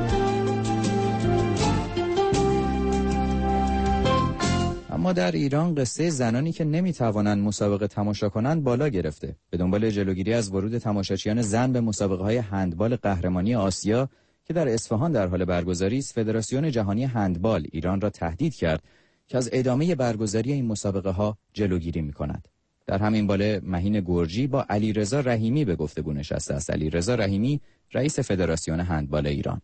اما در ایران قصه زنانی که نمیتوانند مسابقه تماشا کنند بالا گرفته. به دنبال جلوگیری از ورود تماشاچیان زن به مسابقه‌های هندبال قهرمانی آسیا که در اصفهان در حال برگزاری است، فدراسیون جهانی هندبال ایران را تهدید کرد که از ادامه برگزاری این مسابقه‌ها جلوگیری می‌کند. در همین باله مهین گرجی با علیرضا رحیمی به گفتگو نشسته است. علیرضا رحیمی رئیس فدراسیون هندبال ایران: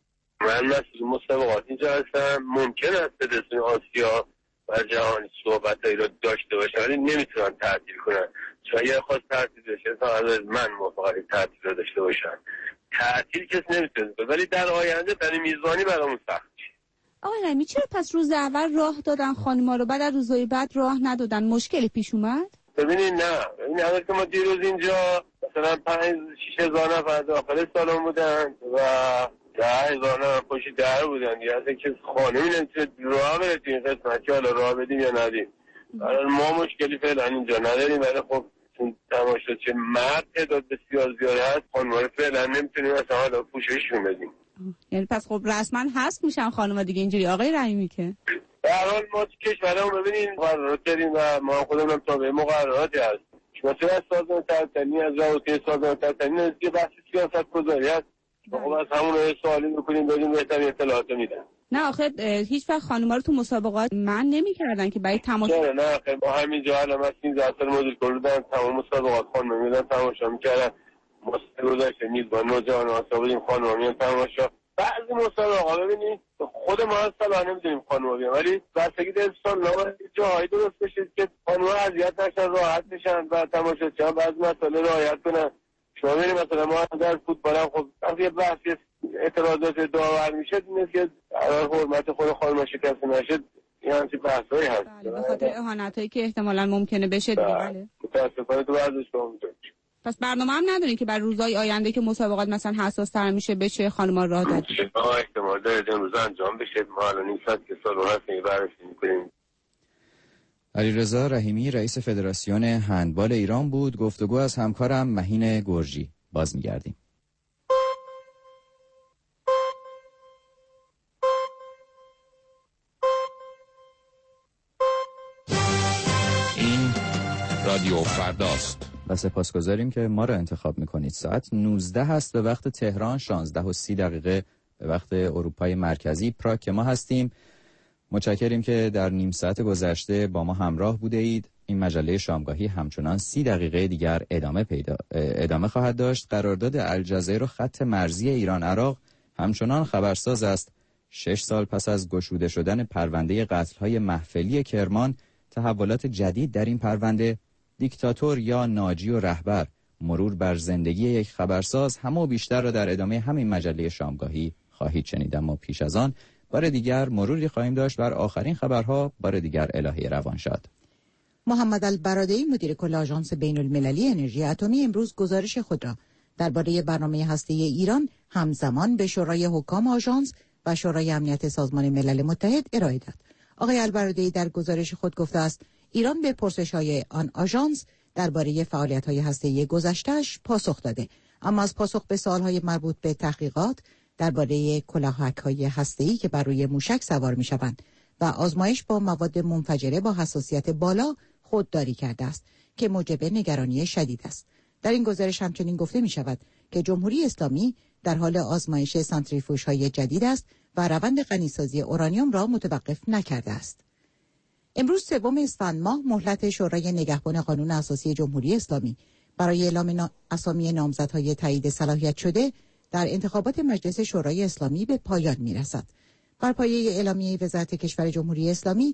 من مسئول مسابقات اینجا هستم. ممکن است فدراسیون آسیا و جهانی صحبتایی رو داشته باشن ولی نمیتونن تعطیل کنن، چون اگر خواست تعطیل بشه تا از من موافقت تعطیل رو داشته باشن. تعطیل کس نمیتونه ولی در آینده برای میزبانی برامون سخت میشه. آقای رحیمی چرا پس روز اول راه دادن خانم‌ها رو بعد از روزهای بعد راه ندادن؟ مشکلی پیش اومد؟ ببینید نه، این همه که ما دیروز اینجا مثلا 5-6 هزار نفر داخل سالن بودن و 10,000 نفر پشت در بودن. یه اصلا که خانمی نمیتونه راه بره تو این قسمت که حالا راه بدیم یا ندیم. برای ما مشکلی فعلا اینجا نداریم ولی خب چون تماشاچی مرد تعداد بسیار زیاد هست خانم‌ها رو فعلا نمیتونیم مثلا حالا پوشششون بدیم. یعنی پس خب رسما حذف میشن خانم‌ها دیگه اینجوری آقای رحیمی که به هر حال ما تو کشورمون ببینید مقررات داریم و ما خودمون هم تابع مقرراتی هست. مثلا از سازمان ترتنی از رابطه سازمان ترتنی نزدیک بحث سیاست گذاری هست. خب از همون رو سوالی میکنیم بدون بهترین اطلاعات میدن. نه آخه هیچ وقت خانم‌ها رو تو مسابقات من نمی‌کردن که برای تماشا. نه خیلی با همینجا الان از 13 سال مدیر کل بودن تمام مسابقات خانم میدن تماشا میکردن. مسابقه گذاشته میزبان نوجوان آسیا بودیم خانم میان تماشا. بعضی مسابقه ببینید خود ما اصلا نمیدونیم خانم بیان ولی بستگی به سال جایی درست بشه که خانم اذیت نشن راحت بشن و تماشاچیان بعضی مسائل رعایت کنن. شما ببینید مثلا ما در فوتبال هم خب وقتی بحثی اعتراضات داور میشه اینه که حرمت خود خانم شکسته نشه این همچین بحثایی هست. بله به خاطر اهانتایی که احتمالاً ممکنه بشه دیگه. بله متاسفانه تو ورزشگاه اونجوریه. پس برنامه هم ندارین که بر روزهای آینده که مسابقات مثلا حساس‌تر میشه بشه خانم‌ها راه داد بشه؟ احتمال داره این روزا انجام بشه. ما الان این ساعت که سال هست بررسی می‌کنیم. علیرضا رحیمی رئیس فدراسیون هندبال ایران بود. گفتگو از همکارم مهین گرجی. باز می‌گردیم. این رادیو فرداست و سپاسگزاریم که ما را انتخاب میکنید. ساعت 19 هست به وقت تهران، 16:30 به وقت اروپای مرکزی پراگ که ما هستیم. متشکریم که در نیم ساعت گذشته با ما همراه بوده اید. این مجله شامگاهی همچنان 30 دقیقه دیگر ادامه خواهد داشت. قرارداد الجزایر و خط مرزی ایران عراق همچنان خبرساز است. 6 سال پس از گشوده شدن پرونده قتل‌های محفلی کرمان، تحولات جدید در این پرونده، دیکتاتور یا ناجی و رهبر، مرور بر زندگی یک خبرساز، همه و بیشتر را در ادامه همین مجله شامگاهی خواهید شنید. اما پیش از آن بار دیگر مروری خواهیم داشت بر آخرین خبرها. بار دیگر الهه روانشاد. محمد البرادعی مدیر کل آژانس بین المللی انرژی اتمی امروز گزارش خود را درباره برنامه هسته‌ای ایران همزمان به شورای حکام آژانس و شورای امنیت سازمان ملل متحد ارائه داد. آقای البرادعی در گزارش خود گفته است ایران به پرسش‌های آن آژانس درباره فعالیت‌های هسته‌ای گذشته‌اش پاسخ داده، اما از پاسخ به سوال‌های مربوط به تحقیقات درباره کلاهک‌های هسته‌ای که بر روی موشک سوار می‌شوند و آزمایش با مواد منفجره با حساسیت بالا خودداری کرده است که موجب نگرانی شدید است. در این گزارش همچنین گفته می‌شود که جمهوری اسلامی در حال آزمایش سانتریفوژهای جدید است و روند غنیسازی اورانیوم را متوقف نکرده است. امروز 3 اسفند ماه مهلت شورای نگهبان قانون اساسی جمهوری اسلامی برای اعلام اسامی نامزدهای تایید صلاحیت شده در انتخابات مجلس شورای اسلامی به پایان می‌رسد. بر پایه اعلامیه وزارت کشور جمهوری اسلامی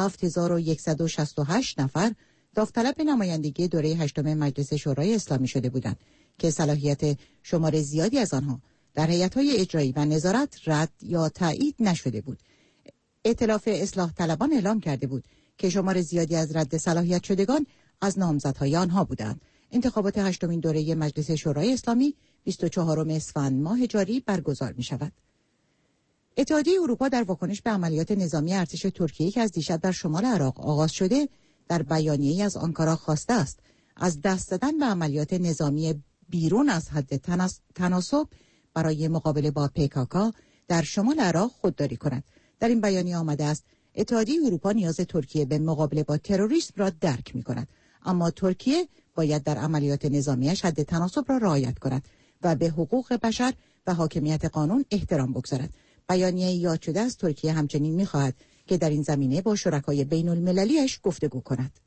7168 نفر داوطلب نمایندگی دوره 8 مجلس شورای اسلامی شده بودند که صلاحیت شمار زیادی از آنها در هیئت‌های اجرایی و نظارت رد یا تایید نشده بود. ائتلاف اصلاح طلبان اعلام کرده بود که شمار زیادی از رد صلاحیت شدگان از نامزدهای آنها بودند. انتخابات 8 دوره مجلس شورای اسلامی 24 اسفند ماه جاری برگزار می شود. اتحادیه اروپا در واکنش به عملیات نظامی ارتش ترکیه که از دیشب در شمال عراق آغاز شده در بیانیه‌ای از آنکارا خواسته است از دست دادن به عملیات نظامی بیرون از حد تناسب برای مقابله با PKK در شمال عراق خودداری کند. در این بیانیه آمده است اتحادیه اروپا نیاز ترکیه به مقابله با تروریسم را درک می‌کند، اما ترکیه باید در عملیات نظامیش حد تناسب را رعایت کند و به حقوق بشر و حاکمیت قانون احترام بگذارد. بیانیه یاد شده از ترکیه همچنین می‌خواهد که در این زمینه با شرکای بین المللیش گفتگو کند.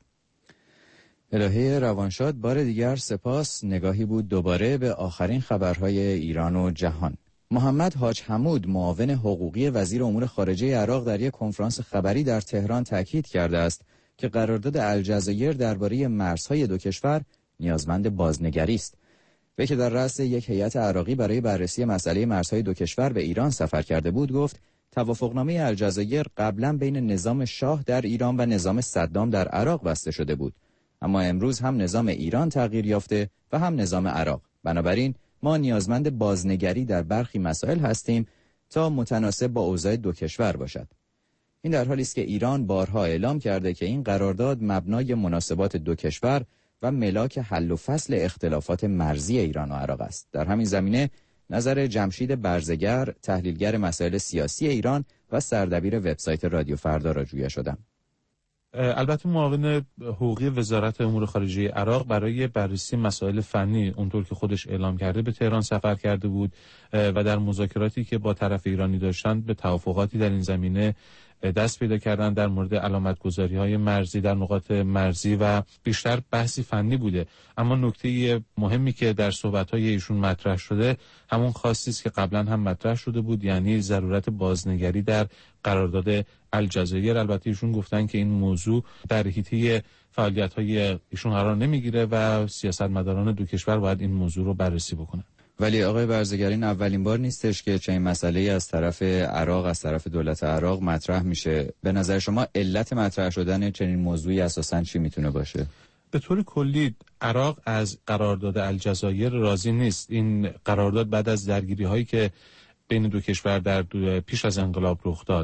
الهه روانشاد بار دیگر سپاس. نگاهی بود دوباره به آخرین خبرهای ایران و جهان. محمد حاج حمود معاون حقوقی وزیر امور خارجه عراق در یک کنفرانس خبری در تهران تاکید کرده است که قرارداد الجزایر درباره مرزهای دو کشور نیازمند بازنگری است. وی که در رأس یک هیئت عراقی برای بررسی مسئله مرزهای دو کشور به ایران سفر کرده بود گفت توافقنامه الجزایر قبلا بین نظام شاه در ایران و نظام صدام در عراق بسته شده بود، اما امروز هم نظام ایران تغییر یافته و هم نظام عراق. بنابراین ما نیازمند بازنگری در برخی مسائل هستیم تا متناسب با اوضاع دو کشور باشد. این در حالی است که ایران بارها اعلام کرده که این قرارداد مبنای مناسبات دو کشور و ملاک حل و فصل اختلافات مرزی ایران و عراق است. در همین زمینه نظر جمشید برزگر، تحلیلگر مسائل سیاسی ایران و سردبیر وبسایت رادیو فردا را جویا شدم. البته معاون حقوقی وزارت امور خارجه عراق برای بررسی مسائل فنی اونطور که خودش اعلام کرده به تهران سفر کرده بود و در مذاکراتی که با طرف ایرانی داشتند به توافقاتی در این زمینه دست پیدا کردن در مورد علامتگذاری‌های مرزی در نقاط مرزی و بیشتر بحثی فنی بوده. اما نکته مهمی که در صحبت‌های ایشون مطرح شده همون خاصی است که قبلا هم مطرح شده بود، یعنی ضرورت بازنگری در قرارداد الجزایر. البته ایشون گفتن که این موضوع در حیطه فعالیت‌های ایشون قرار نمیگیره و سیاستمداران دو کشور باید این موضوع رو بررسی بکنن. ولی آقای برزگر این اولین بار نیستش که چنین مسئله‌ای از طرف عراق، از طرف دولت عراق مطرح میشه. به نظر شما علت مطرح شدن چنین موضوعی اساساً چی میتونه باشه؟ به طور کلی عراق از قرارداد الجزایر راضی نیست. این قرارداد بعد از درگیری‌هایی که بین دو کشور در پیش از انقلاب رخ داد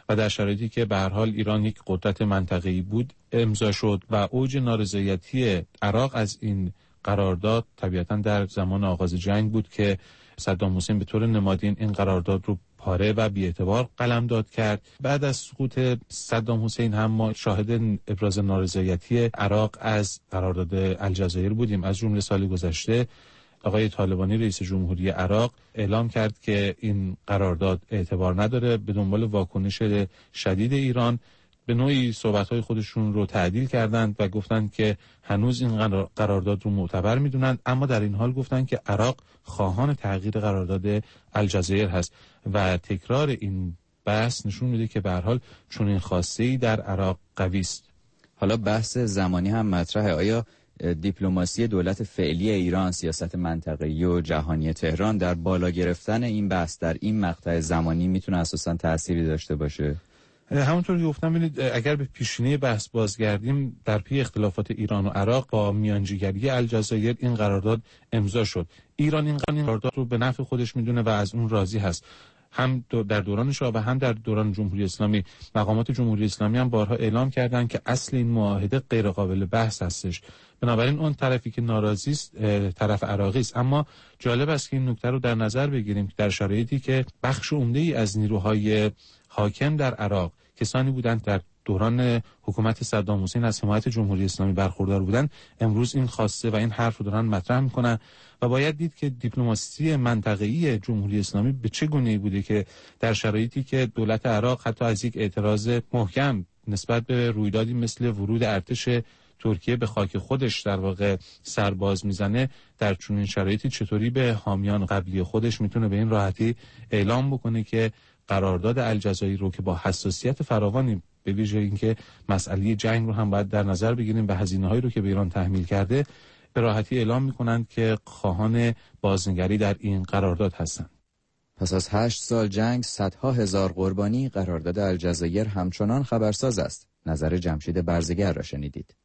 و در شرایطی که به هر حال ایران یک قدرت منطقه‌ای بود امضا شد و اوج نارضایتی عراق از این قرارداد طبیعتاً در زمان آغاز جنگ بود که صدام حسین به طور نمادین این قرارداد رو پاره و بی‌اعتبار قلمداد کرد. بعد از سقوط صدام حسین هم ما شاهد ابراز نارضایتی عراق از قرارداد الجزایر بودیم. از جمله سال گذشته آقای طالبانی رئیس جمهوری عراق اعلام کرد که این قرارداد اعتبار نداره. به دنبال واکنش شدید ایران به نوعی صحبت‌های خودشون رو تعدیل کردند و گفتند که هنوز این قرارداد رو معتبر می‌دونند، اما در این حال گفتند که عراق خواهان تغییر قرارداد الجزایر هست و تکرار این بحث نشون میده که به هر حال چنین خواسته‌ای در عراق قوی است. حالا بحث زمانی هم مطرحه. آیا دیپلماسی دولت فعلی ایران، سیاست منطقه‌ای و جهانی تهران در بالا گرفتن این بحث در این مقطع زمانی میتونه اساساً تأثیری داشته باشه؟ همونطور که گفتم ببینید، اگر به پیشینه بحث بازگردیم، در پی اختلافات ایران و عراق با میانجیگری الجزایر این قرارداد امضا شد. ایران این قرارداد رو به نفع خودش میدونه و از اون راضی هست. هم در دوران شاه و هم در دوران جمهوری اسلامی مقامات جمهوری اسلامی هم بارها اعلام کردند که اصل این معاهده غیر قابل بحث هستش. بنابراین اون طرفی که ناراضی است طرف عراقی است. اما جالب است که این نکته رو در نظر بگیریم در شرایطی که بخش عمده‌ای از نیروهای حاکم در عراق کسانی بودند در دوران حکومت صدام حسین از حمایت جمهوری اسلامی برخوردار بودند، امروز این خواسته و این حرف رو دارن مطرح میکنن و باید دید که دیپلماسی منطقه‌ای جمهوری اسلامی به چه گونه‌ای بوده که در شرایطی که دولت عراق حتی از یک اعتراض محکم نسبت به رویدادی مثل ورود ارتش ترکیه به خاک خودش در واقع سرباز میزنه، در چنین شرایطی چطوری به حامیان قبلی خودش میتونه به این راحتی اعلام بکنه که قرارداد الجزایر رو که با حساسیت فراوانی به ویژه اینکه مسئله جنگ رو هم باید در نظر بگیریم و هزینه‌هایی رو که به ایران تحمیل کرده، به راحتی اعلام میکنند که خواهان بازنگری در این قرارداد هستند. پس از 8 سال جنگ، صدها هزار قربانی، قرارداد الجزایر همچنان خبرساز است. نظر جمشید برزگر را شنیدید.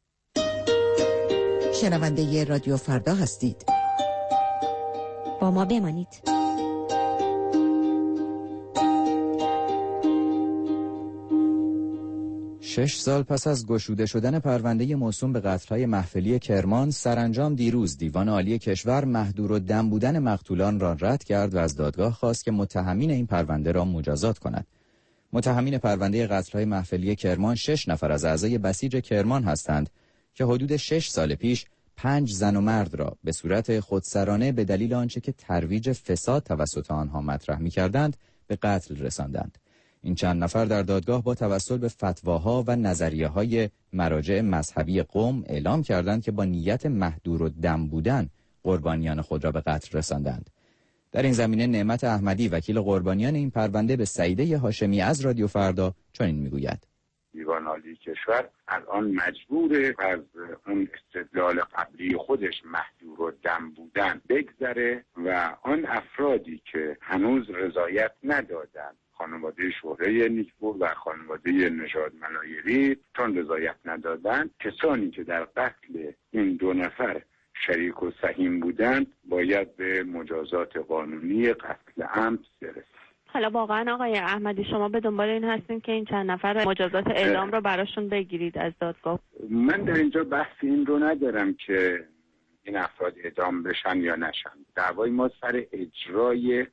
شنونده رادیو فردا هستید. با ما بمانید. 6 سال پس از گشوده شدن پرونده موسوم به قتل‌های محفلی کرمان، سرانجام دیروز دیوان عالی کشور محدودالدم بودن مقتولان را رد کرد و از دادگاه خواست که متهمین این پرونده را مجازات کند. متهمین پرونده قتل‌های محفلی کرمان 6 نفر از اعضای بسیج کرمان هستند که حدود 6 سال پیش 5 زن و مرد را به صورت خودسرانه به دلیل آنچه که ترویج فساد توسط آنها مطرح می‌کردند به قتل رساندند. این چند نفر در دادگاه با توسل به فتواها و نظریه‌های مراجع مذهبی قم اعلام کردند که با نیت محدودالدم بودن قربانیان خود را به قتل رساندند. در این زمینه نعمت احمدی وکیل قربانیان این پرونده به سعیده هاشمی از رادیو فردا چنین میگوید: دیوان عالی کشور الان مجبور از اون استدلال قبلی خودش محدودالدم بودن بگذره و آن افرادی که هنوز رضایت ندادند، خانواده شهره نیکپور و خانواده نژاد منایری، چون رضایت ندادند، کسانی که در قتل این 2 نفر شریک و سهیم بودند باید به مجازات قانونی قتل عمد برسند. حالا واقعا آقای احمدی شما به دنبال این هستین که این چند نفر مجازات اعدام رو براشون بگیرید از دادگاه؟ من در اینجا بحث این رو ندارم که این افراد اعدام بشن یا نشن. دعوای ما سر اجرای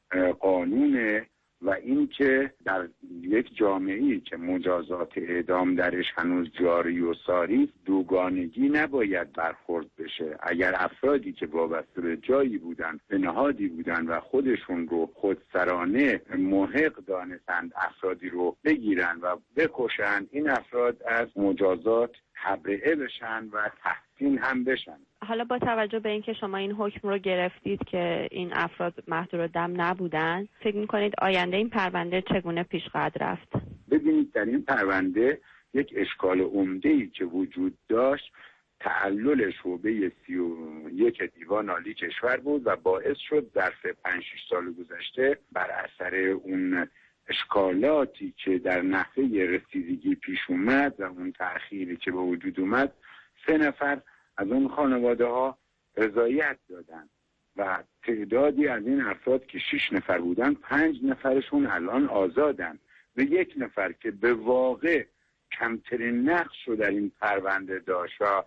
قانون و این که در یک جامعه‌ای که مجازات اعدام درش هنوز جاری و ساری، دوگانگی نباید برخورد بشه. اگر افرادی که وابسته به جایی بودن، به نهادی بودن و خودشون رو خودسرانه محق دانستند افرادی رو بگیرن و بکشن، این افراد از مجازات تبرئه بشن و تحسین هم بشن. حالا با توجه به اینکه شما این حکم رو گرفتید که این افراد محدودالدم نبودن، فکر می‌کنید آینده این پرونده چگونه پیش خواهد رفت؟ ببینید، در این پرونده یک اشکال عمده‌ای که وجود داشت تعلل شعبه 31 دیوان عالی کشور بود و باعث شد ظرف 5-6 سال گذشته بر اثر اون اشکالاتی که در نحوه رسیدگی پیش اومد و اون تأخیری که به وجود اومد، 3 نفر از اون خانواده ها رضایت دادن و تعدادی از این افراد که 6 نفر بودن، 5 نفرشون الان آزادن و یک نفر که به واقع کمترین نقش رو در این پرونده داشت و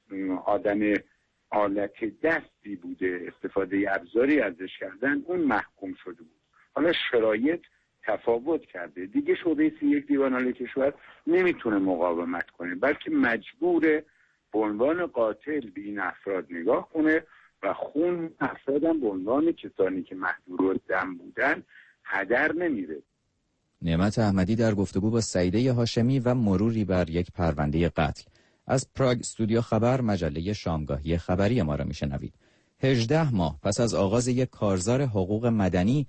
آدم آلت دستی بوده، استفاده ابزاری ازش کردن، اون محکوم شده بود. حالا شرایط تفاوت کرده دیگه. شعبه 31 دیوان عالی کشور نمیتونه مقاومت کنه، بلکه مجبوره به عنوان قاتل به این افراد نگاه کنه و خون افراد هم به عنوان کسانی که محضورالدم بودن هدر نمیره. نعمت احمدی در گفتگو با سعیده هاشمی و مروری بر یک پرونده قتل. از پراگ استودیو خبر مجله شامگاهی خبری ما را میشنوید. 18 ماه پس از آغاز یک کارزار حقوق مدنی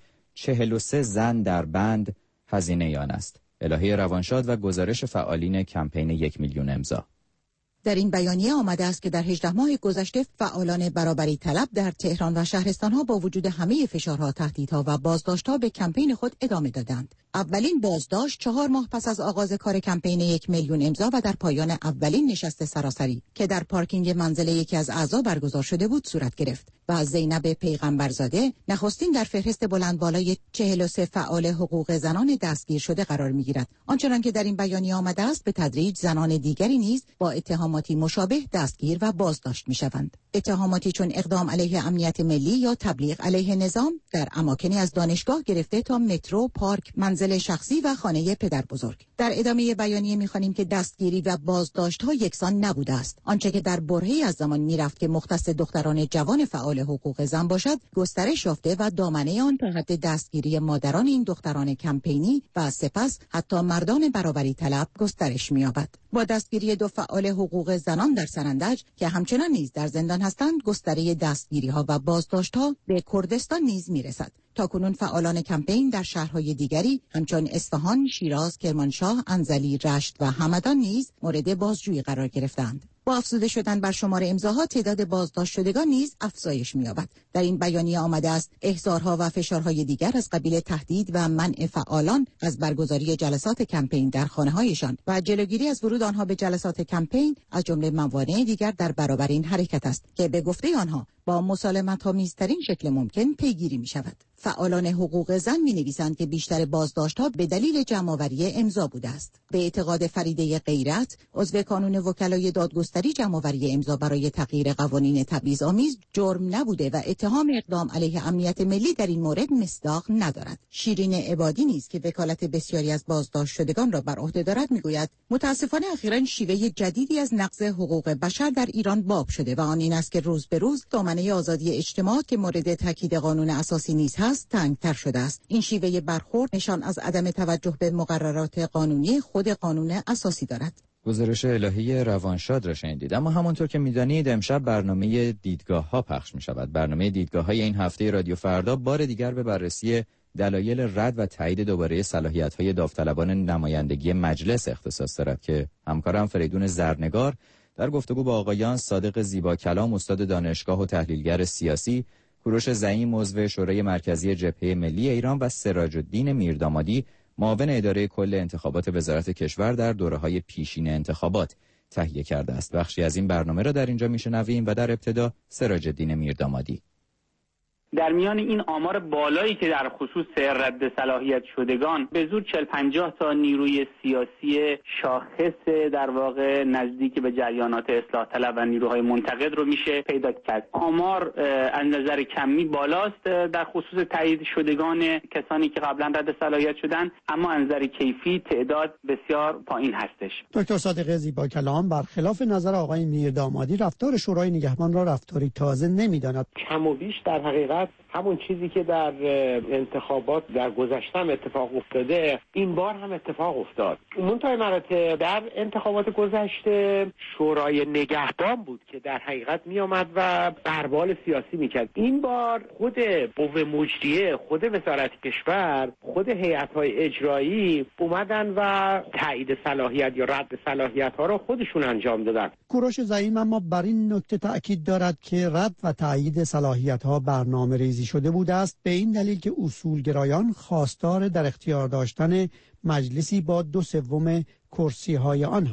43 زن در بند هزینه آن است. الهه روانشاد و گزارش فعالین کمپین 1 میلیون امضا. در این بیانیه آمده است که در 18 ماه گذشته فعالان برابری طلب در تهران و شهرستانها با وجود همه فشارها، تهدیدها و بازداشت‌ها به کمپین خود ادامه دادند. اولین بازداشت 4 ماه پس از آغاز کار کمپین 1 میلیون امضا و در پایان اولین نشست سراسری که در پارکینگ منزل یکی از اعضا برگزار شده بود صورت گرفت و از زینب پیغمبرزاده نخستین در فهرست بلند بالای 43 فعال حقوق زنان دستگیر شده قرار می‌گیرد. آنچنان که در این بیانیه آمده است به تدریج زنان دیگری نیز با اتهاماتی مشابه دستگیر و بازداشت می‌شوند. اتهاماتی چون اقدام علیه امنیت ملی یا تبلیغ علیه نظام در اماکنی از دانشگاه گرفته تا مترو، پارک، منزل شخصی و خانه پدربزرگ. در ادامه بیانیه می‌خوانیم که دستگیری و بازداشت‌ها یکسان نبوده است. آنچه که در برهه‌ای از زمان می‌رفت که مختص دختران جوان فعال حقوق زن باشد، گسترش یافته و دامنه آن تا حد دستگیری مادران این دختران کمپینی و سپس حتی مردان برابری طلب گسترش می‌یابد. با دستگیری 2 فعال حقوق زنان در سرندج که همچنان نیز در زندان هستند، گستره دستگیری‌ها و بازداشت‌ها به کردستان نیز می‌رسد. تاکنون فعالان کمپین در شهرهای دیگری همچون اصفهان، شیراز، کرمانشاه، انزلی، رشت و همدان نیز مورد بازجویی قرار گرفتند. با افزوده شدن بر شمار امضاها تعداد بازداشت شدگان نیز افزایش می‌یابد. در این بیانیه آمده است احضارها و فشارهای دیگر از قبیل تهدید و منع فعالان از برگزاری جلسات کمپین در خانه‌هایشان و جلوگیری از ورود آنها به جلسات کمپین از جمله موانع دیگر در برابر این حرکت است که به گفته آنها با مسالمت‌آمیزترین شکل ممکن پیگیری می‌شود. فعالان حقوق زن می‌نویسند که بیشتر بازداشت‌ها به دلیل جمع‌آوری امضا بوده است. به اعتقاد فریده غیرت، عضو کانون وکلای دادگستری، جمع‌آوری امضا برای تغییر قوانین تبعیض‌آمیز جرم نبوده و اتهام اقدام علیه امنیت ملی در این مورد مصداق ندارد. شیرین عبادی نیز که وکالت بسیاری از بازداشت شدگان را بر عهده دارد می‌گوید متأسفانه اخیراً شیوه جدیدی از نقض حقوق بشر در ایران باب شده و آن این است که روز به روز دامنه آزادی اجتماع که مورد تاکید قانون اساسی نیز هست تنگتر شده است. این شیوه برخورد نشان از عدم توجه به مقررات قانونی خود قانون اساسی دارد. گزارش الهه روانشاد را شنیدید. اما همونطور که می‌دانید امشب برنامه دیدگاه‌ها پخش می‌شود. برنامه دیدگاه‌های این هفته رادیو فردا بار دیگر به بررسی دلایل رد و تایید دوباره صلاحیت‌های داوطلبان نمایندگی مجلس اختصاص دارد که همکارم فریدون زرنگار در گفتگو با آقایان صادق زیباکلام استاد دانشگاه و تحلیلگر سیاسی، کوروش زعیم عضو شورای مرکزی جبهه ملی ایران و سراج الدین میردامادی معاون اداره کل انتخابات وزارت کشور در دوره‌های پیشین انتخابات تهیه کرده است. بخشی از این برنامه را در اینجا میشنویم و در ابتدا سراج الدین میردامادی. در میان این آمار بالایی که در خصوص رد صلاحیت شدگان به زور 40-50 تا نیروی سیاسی شاخص در واقع نزدیک به جریانات اصلاح طلب و نیروهای منتقد رو میشه پیدا کرد. آمار از نظر کمی بالاست در خصوص تایید شدگان کسانی که قبلا رد صلاحیت شدن، اما از نظر کیفی تعداد بسیار پایین هستش. دکتر صادق زیباکلام برخلاف نظر آقای میردامادی رفتار شورای نگهبان را رفتاری تازه نمیداند. کم و بیش در حقیقت همون چیزی که در انتخابات در گذشته هم اتفاق افتاده این بار هم اتفاق افتاد. منتهای مراتب در انتخابات گذشته شورای نگهبان بود که در حقیقت می آمد و غربال سیاسی میکرد. این بار خود قوه مجریه، خود وزارت کشور، خود هیئت‌های اجرایی اومدن و تایید صلاحیت یا رد صلاحیت ها را خودشون انجام دادن. کوروش زعیم اما بر این نکته تأکید دارد که رد و تایید صلاحیت ها برنامه‌ریزی شده بوده است، به این دلیل که اصولگرایان خواستار در اختیار داشتن مجلسی با 2/3 کرسی های آن هستند.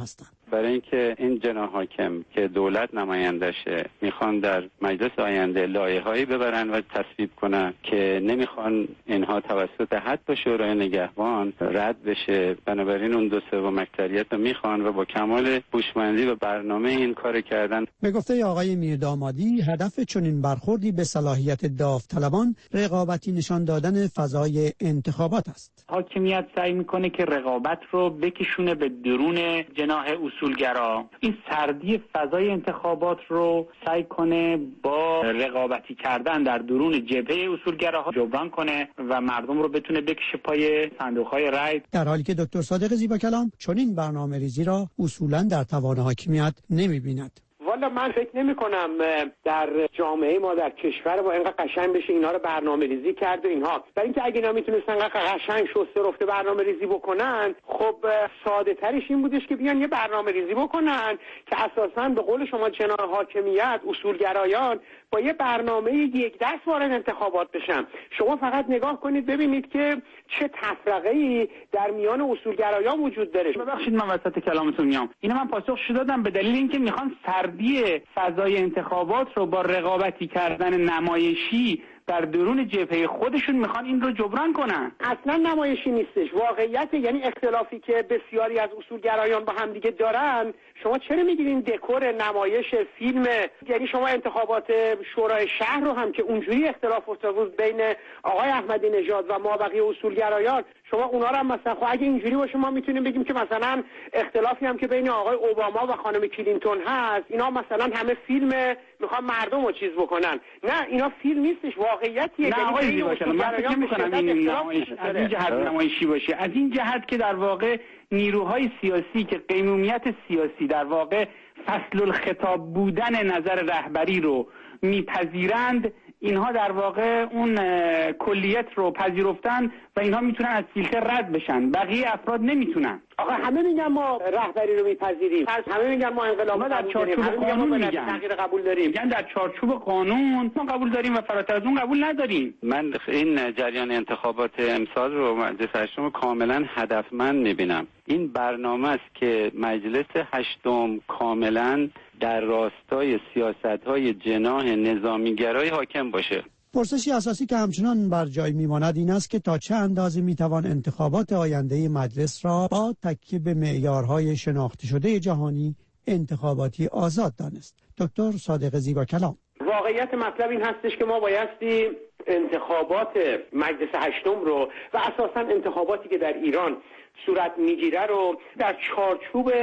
برای اینکه این جناح حاکم که دولت نمایندشه میخوان در مجلس آینده لایحه‌ای ببرن و تصویب کنن که نمیخوان اینها توسط حتی شورای نگهبان رد بشه، بنابراین اون 2/3 اکثریت رو میخوان و با کمال هوشمندی و برنامه این کار کردن. به گفته آقای میردامادی، هدف چنین برخوردی به صلاحیت داوطلبان رقابتی نشان دادن فضای انتخابات است. حاکمیت سعی میکنه که رقابت رو بکشونه به درون جناح اصولگرا، این سردی فضای انتخابات رو سعی کنه با رقابتی کردن در درون جبهه اصولگراها جبران کنه و مردم رو بتونه بکشه پای صندوق‌های رای، در حالی که دکتر صادق زیباکلام چنین برنامه‌ریزی را اصولاً در توان حاکمیت نمی‌بیند. والا من فکر نمی کنم در جامعه ما در کشور ما اینقدر قشنگ بشه اینا رو برنامه ریزی کرد و اینها. برای اینکه اگه اینا میتونستن قشنگ شسته رفته برنامه ریزی بکنن، خب ساده ترش این بودش که بیان یه برنامه ریزی بکنن که اساساً به قول شما جناح حاکمیت اصولگرایان با یه برنامه یک دست وارد انتخابات بشن. شما فقط نگاه کنید ببینید که چه تفرقه‌ای در میان اصولگرایان وجود داره. ببخشید من وسط کلامتون میام. اینو من پاسخش دادم به دلیل اینکه میخوان سردی فضای انتخابات رو با رقابتی کردن نمایشی در درون جبهه خودشون میخوان این رو جبران کنن. اصلا نمایشی نیستش، واقعیت. یعنی اختلافی که بسیاری از اصولگرایان با هم دیگه دارن، شما چرا میگین دکور نمایش فیلم؟ یعنی شما انتخابات شورای شهر رو هم که اونجوری اختلاف افتاد بین آقای احمدی نژاد و ما بقیه اصولگرایان، شما اونا رو هم مثلا خب اگه اینجوری باشه ما میتونیم بگیم که مثلا اختلافی هم که بین آقای اوباما و خانم کلینتون هست، اینا مثلا همه فیلم میخوان مردم رو چیز بکنن. نه اینا فیلم نیستش، واقعیتیه. نه آقای زیباکلام، من فکر نمی‌کنم این نمایش از این جهت نمایشی باشه، از این جهت که در واقع نیروهای سیاسی که قیمومیت سیاسی در واقع فصل الخطاب بودن نظر رهبری رو میپذیرند، اینها در واقع اون کلیت رو پذیرفتن و اینها میتونن از فیلتر رد بشن، بقیه افراد نمیتونن. آقا همه میگن ما رهبری رو میپذیریم، همه میگن ما انقلاب در چارچوب قانون میگن تغییر قبول داریم، میگن در چارچوب قانون ما قبول داریم و فراتر از اون قبول نداریم. من این جریان انتخابات امسال رو مجلس هشتم کاملا هدفمند میبینم. این برنامه است که مجلس هشتم کاملا در راستای سیاست‌های جناح نظامیگرای حاکم باشه. پرسشی اساسی که همچنان بر جای میماند این است که تا چه اندازه میتوان انتخابات آینده مجلس را با تکیه به معیارهای شناخته شده جهانی انتخاباتی آزاد دانست. دکتر صادق زیباکلام: واقعیت مطلب این هستش که ما بایستی انتخابات مجلس هشتم رو و اساساً انتخاباتی که در ایران صورت میگیره رو در چارچوب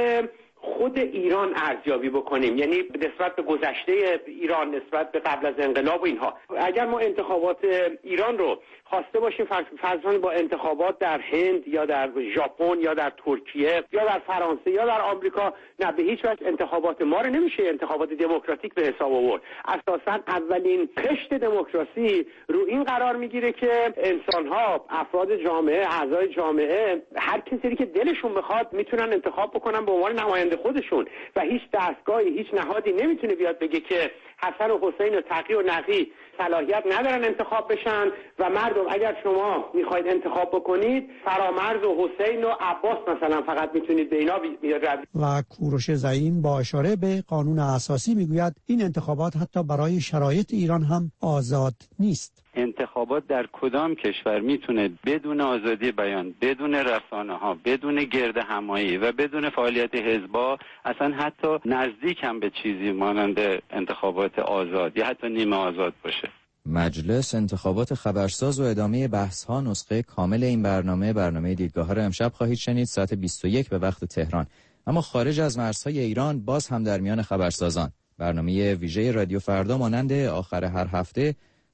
خود ایران ارزیابی بکنیم، یعنی نسبت به گذشته ایران، نسبت به قبل از انقلاب و اینها. اگر ما انتخابات ایران رو خواسته باشیم فرضاً با انتخابات در هند یا در ژاپن یا در ترکیه یا در فرانسه یا در آمریکا، نه به هیچ وجه انتخابات ما رو نمیشه انتخابات دموکراتیک به حساب آورد. اساساً اولین خشت دموکراسی رو این قرار میگیره که انسان‌ها، افراد جامعه، اعضای جامعه، هر کسی که دلشون بخواد میتونن انتخاب بکنن به عنوان نماینده خودشون و هیچ دستگاهی، هیچ نهادی نمیتونه بیاد بگه که حسن و حسین و تقی و نقی صلاحیت ندارن انتخاب بشن و مردم اگر شما میخواید انتخاب بکنید فرامرز و حسین و عباس مثلا فقط میتونید به اینا بیاد. و کوروش زعیم با اشاره به قانون اساسی میگوید این انتخابات حتی برای شرایط ایران هم آزاد نیست. انتخابات در کدام کشور میتونه بدون آزادی بیان، بدون رسانه‌ها، بدون گرد همایی و بدون فعالیت حزب‌ها اصلا حتی نزدیک هم به چیزی مانند انتخابات آزاد یا حتی نیمه آزاد باشه؟ مجلس انتخابات خبرساز و ادامه بحث‌ها نسخه کامل این برنامه دیدگاه‌ها را امشب خواهید شنید ساعت 21 به وقت تهران. اما خارج از مرزهای ایران باز هم در میان خبرسازان برنامه ویژه رادیو فردا مانند آخر هر هفته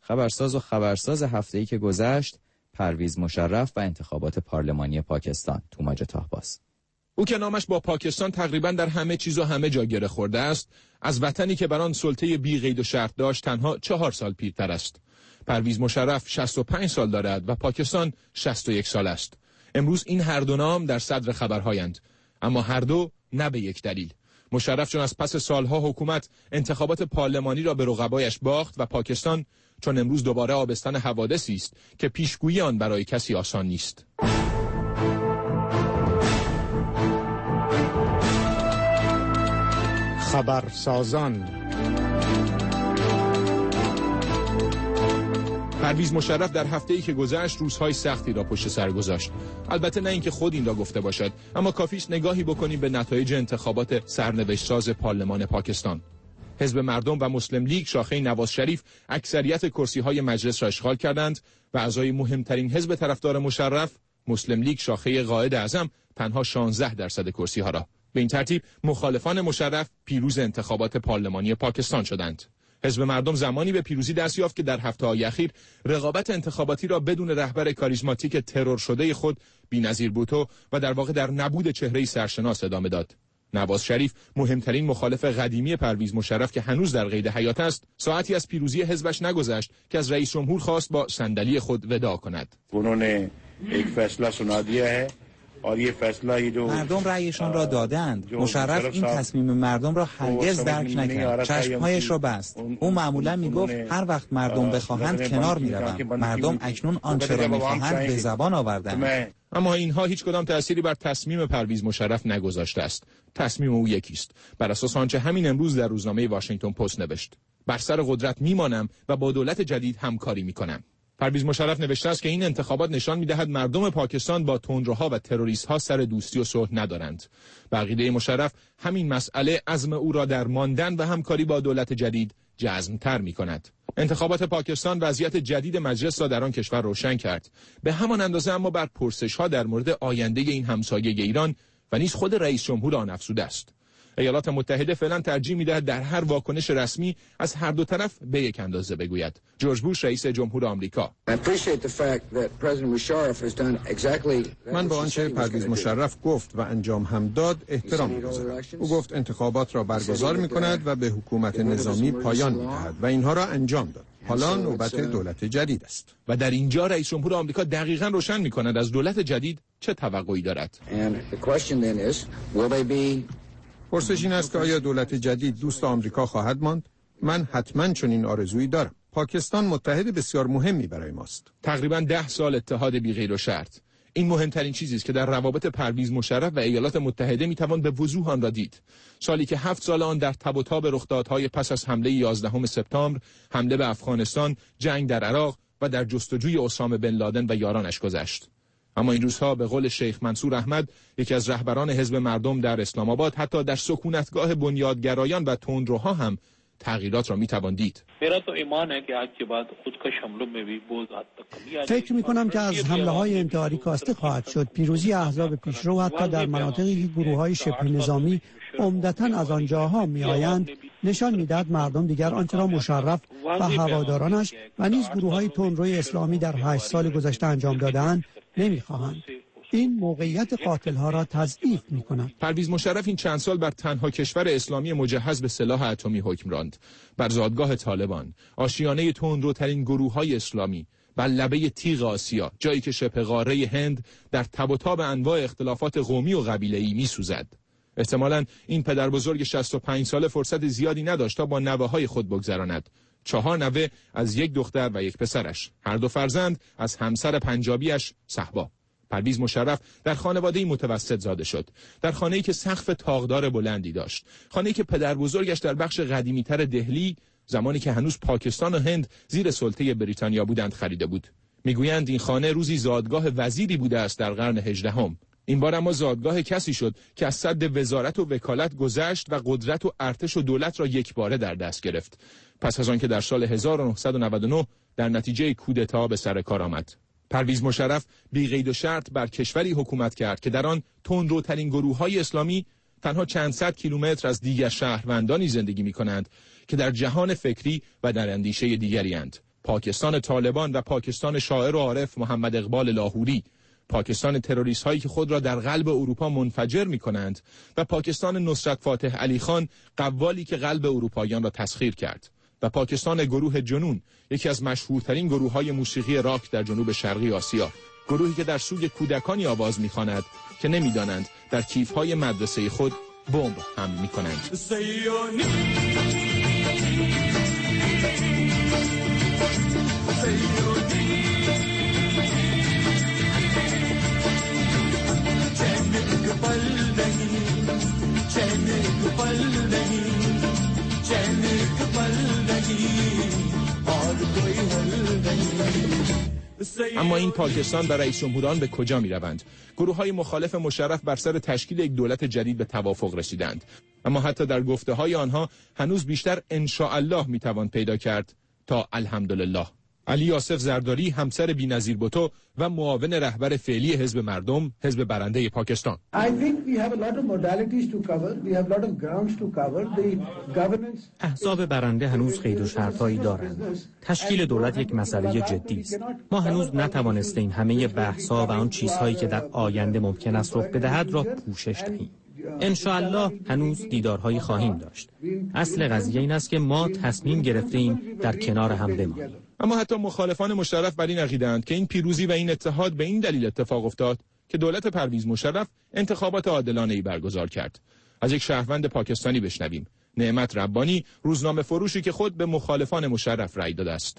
خبرساز هفته‌ای که گذشت، پرویز مشرف و انتخابات پارلمانی پاکستان. توماج طاهباز. او که نامش با پاکستان تقریباً در همه چیز و همه جا گره خورده است، از وطنی که بر آن سلطه بی قید و شرط داشت تنها 4 سال پیرتر است. پرویز مشرف 65 سال دارد و پاکستان 61 سال است. امروز این هر دو نام در صدر خبرهایند، اما هر دو نه به یک دلیل. مشرف چون از پس سالها حکومت انتخابات پارلمانی را به رقبایش باخت و پاکستان چون امروز دوباره آبستن حوادثی است که پیشگویی آن برای کسی آسان نیست. خبرسازان. پرویز مشرف در هفته‌ای که گذشت روزهای سختی را پشت سر گذاشت. البته نه اینکه خود این را گفته باشد، اما کافیست نگاهی بکنیم به نتایج انتخابات سرنوشت‌ساز پارلمان پاکستان. حزب مردم و مسلم لیگ شاخه نواز شریف اکثریت کرسی‌های مجلس را اشغال کردند و اعضای مهمترین حزب طرفدار مشرف، مسلم لیگ شاخه قائد اعظم، تنها 16% کرسی‌ها را. به این ترتیب مخالفان مشرف پیروز انتخابات پارلمانی پاکستان شدند. حزب مردم زمانی به پیروزی دست یافت که در هفته‌های اخیر رقابت انتخاباتی را بدون رهبر کاریزماتیک ترور شده خود بی‌نظیر بوتو و در واقع در نبود چهره‌ای سرشناس ادامه داد. نواز شریف، مهمترین مخالف قدیمی پرویز مشرف که هنوز در قید حیات است، ساعتی از پیروزی حزبش نگذشت که از رئیس جمهور خواست با صندلی خود وداع کند. مردم رأیشان را دادند. مشرف این تصمیم مردم را هرگز درک نکرد. چشمهایش را بست. او معمولا میگفت هر وقت مردم بخواهند کنار میروم. مردم اکنون آنچه را میخواهند به زبان آوردند. اما اینها هیچ کدام تأثیری بر تصمیم پرویز مشرف نگذاشته است. تصمیم او یکیست. بر اساس آنچه همین امروز در روزنامه واشنگتن پست نوشت: بر سر قدرت میمانم و با دولت جدید همکاری میکنم. پرویز مشرف نوشته است که این انتخابات نشان می‌دهد مردم پاکستان با تندروها و تروریست‌ها سر دوستی و صلح ندارند. به عقیده مشرف همین مسئله عزم او را در ماندن و همکاری با دولت جدید جزم‌تر می‌کند. انتخابات پاکستان وضعیت جدید مجلس را در آن کشور روشن کرد. به همان اندازه اما بر پرسش‌ها در مورد آینده این همسایه ایران و نیز خود رئیس جمهور آن افزوده است. ایالات متحده فعلا ترجیح می‌دهد در هر واکنش رسمی از هر دو طرف به یک اندازه بگوید. جورج بوش رئیس جمهور آمریکا: من با آنچه پرویز مشرف گفت و انجام هم داد احترام می‌گذارم. او گفت انتخابات را برگزار می‌کند و به حکومت نظامی پایان می‌دهد و اینها را انجام داد. حالا نوبت دولت جدید است. و در اینجا رئیس جمهور آمریکا دقیقاً روشن می‌کند از دولت جدید چه توقعی دارد. پرسش این است که آیا دولت جدید دوست آمریکا خواهد ماند؟ من حتماً چنین آرزویی دارم. پاکستان متحد بسیار مهمی برای ماست. تقریباً 10 سال اتحاد بی غیر و شرط. این مهمترین چیزی است که در روابط پرویز مشرف و ایالات متحده میتوان به وضوح آن را دید. سالی که 7 سال آن در تب و تاب رخدادهای پس از حمله 11 سپتامبر، حمله به افغانستان، جنگ در عراق و در جستجوی اسامه بن لادن و یارانش گذشت. اما این روزها به قول شیخ منصور احمد، یکی از رهبران حزب مردم در اسلام آباد، حتی در سکونتگاه بنیادگرایان و تندروها هم تغییرات را میتوان دید. فکر میکنم که از حمله های انتحاری کاسته خواهد شد. پیروزی احزاب پیشرو حتی در مناطقی که گروه های شبه نظامی عمدتاً از آنجاها میآیند نشان میدهد مردم دیگر آنچه را مشرف و هوادارانش و نیز گروه های تندروی اسلامی در 8 سال گذشته انجام دادند نمیخواهند. این موقعیت قاتل‌ها را تضعیف می‌کند. پرویز مشرف این چند سال بر تنها کشور اسلامی مجهز به سلاح اتمی حکم راند. بر زادگاه طالبان، آشیانه تندروترین گروه‌های اسلامی، بر لبه تیغ آسیا، جایی که شبه قاره هند در تب و تاب انواع اختلافات قومی و قبیله‌ای می‌سوزد. احتمالاً این پدر بزرگ 65 ساله فرصت زیادی نداشت تا با نوه‌های خود بگذراند. 4 نوه از 1 دختر و 1 پسرش، هر دو فرزند از همسر پنجابیش صحبا. پرویز مشرف در خانواده‌ای متوسط زاده شد، در خانه‌ای که سقف تاقدار بلندی داشت، خانه‌ای که پدر بزرگش در بخش قدیمی‌تر دهلی، زمانی که هنوز پاکستان و هند زیر سلطه بریتانیا بودند، خریده بود. میگویند این خانه روزی زادگاه وزیری بوده است در قرن 18. این بار اما زادگاه کسی شد که از سد وزارت و وکالت گذشت و قدرت و ارتش و دولت را یکباره در دست گرفت. پس از آنکه در سال 1999 در نتیجه کودتا به سر کار آمد. پرویز مشرف بی قید و شرط بر کشوری حکومت کرد که در آن تندروترین گروه‌های اسلامی تنها چند صد کیلومتر از دیگر شهروندانی زندگی می‌کنند که در جهان فکری و در اندیشه دیگری اند. پاکستان طالبان و پاکستان شاعر و عارف محمد اقبال لاهوری، پاکستان تروریست هایی که خود را در قلب اروپا منفجر می کنند و پاکستان نصرت فاتح علی خان، قوالی که قلب اروپاییان را تسخیر کرد، و پاکستان گروه جنون، یکی از مشهورترین گروه های موسیقی راک در جنوب شرقی آسیا، گروهی که در سوی کودکانی آواز می خواند که نمی دانند در کیف های مدرسه خود بمب حمل می کنند. पल नहीं اما این پاکستان و رئیس جمهوران به کجا می روند؟ گروه های مخالف مشرف بر سر تشکیل یک دولت جدید به توافق رسیدند، اما حتی در گفته های آنها هنوز بیشتر انشاءالله می توان پیدا کرد تا الحمدلله. علی یاسف زرداری، همسر بی‌نظیر بوتو و معاون رهبر فعلی حزب مردم، حزب برنده پاکستان. احزاب برنده هنوز قید و شرطایی دارند. تشکیل دولت یک مسئله جدی است. ما هنوز نتوانستیم همه بحث‌ها و آن چیزهایی که در آینده ممکن است رخ بدهد را پوشش دهیم. انشاءالله هنوز دیدارهایی خواهیم داشت. اصل قضیه این است که ما تصمیم گرفتیم در کنار هم بمانیم. اما حتی مخالفان مشرف بر این عقیده‌اند که این پیروزی و این اتحاد به این دلیل اتفاق افتاد که دولت پرویز مشرف انتخابات عادلانه‌ای برگزار کرد. از یک شهروند پاکستانی بشنویم. نعمت ربانی، روزنامه فروشی که خود به مخالفان مشرف رأی داده است.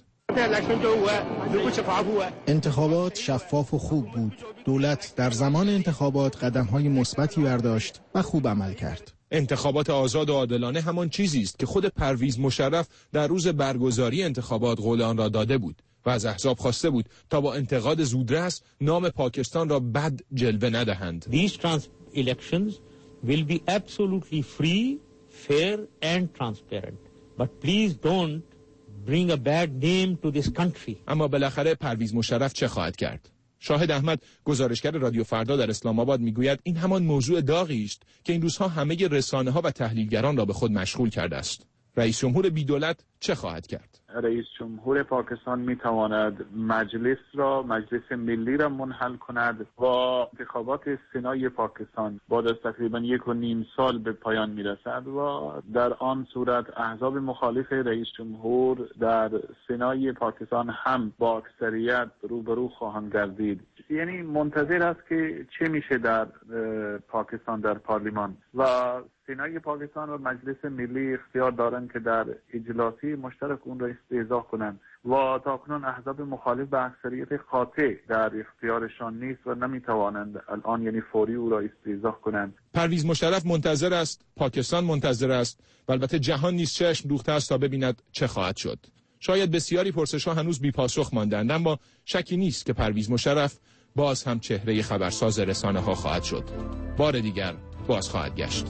انتخابات شفاف و خوب بود. دولت در زمان انتخابات قدم‌های مثبتی برداشت و خوب عمل کرد. انتخابات آزاد و عادلانه همان چیزی است که خود پرویز مشرف در روز برگزاری انتخابات قول آن را داده بود و از احزاب خواسته بود تا با انتقاد زودرس نام پاکستان را بد جلوه ندهند. These elections will be absolutely free, fair and transparent. But please don't bring a bad name to this country. اما بالاخره پرویز مشرف چه خواهد کرد؟ شاهد احمد، گزارشگر رادیو فردا در اسلام آباد، میگوید این همان موضوع داغی است که این روزها همه رسانه‌ها و تحلیلگران را به خود مشغول کرده است. رئیس جمهور بی دولت چه خواهد کرد؟ رئیس جمهور پاکستان میتواند مجلس ملی را منحل کند و انتخابات سنای پاکستان بعد از تقریبا 1.5 سال به پایان میرسد و در آن صورت احزاب مخالف رئیس جمهور در سنای پاکستان هم با اکثریت روبرو خواهند گردید. یعنی منتظر است که چه میشه در پاکستان در پارلمان و سنای پاکستان و مجلس ملی اختیار دارند که در اجلاسی مشترک اون را استحضاء کنند و تاکنون احزاب مخالف به اکثریت قاطع در اختیارشان نیست و نمیتوانند الان یعنی فوری او را استحضاء کنند. پرویز مشرف منتظر است، پاکستان منتظر است و البته جهان نیز چشم دوخته است تا ببیند چه خواهد شد. شاید بسیاری پرسش‌ها هنوز بی پاسخ ماندند، اما شکی نیست که پرویز مشرف باز هم چهره خبرساز رسانه‌ها خواهد شد. بار دیگر باز خواهد گشت.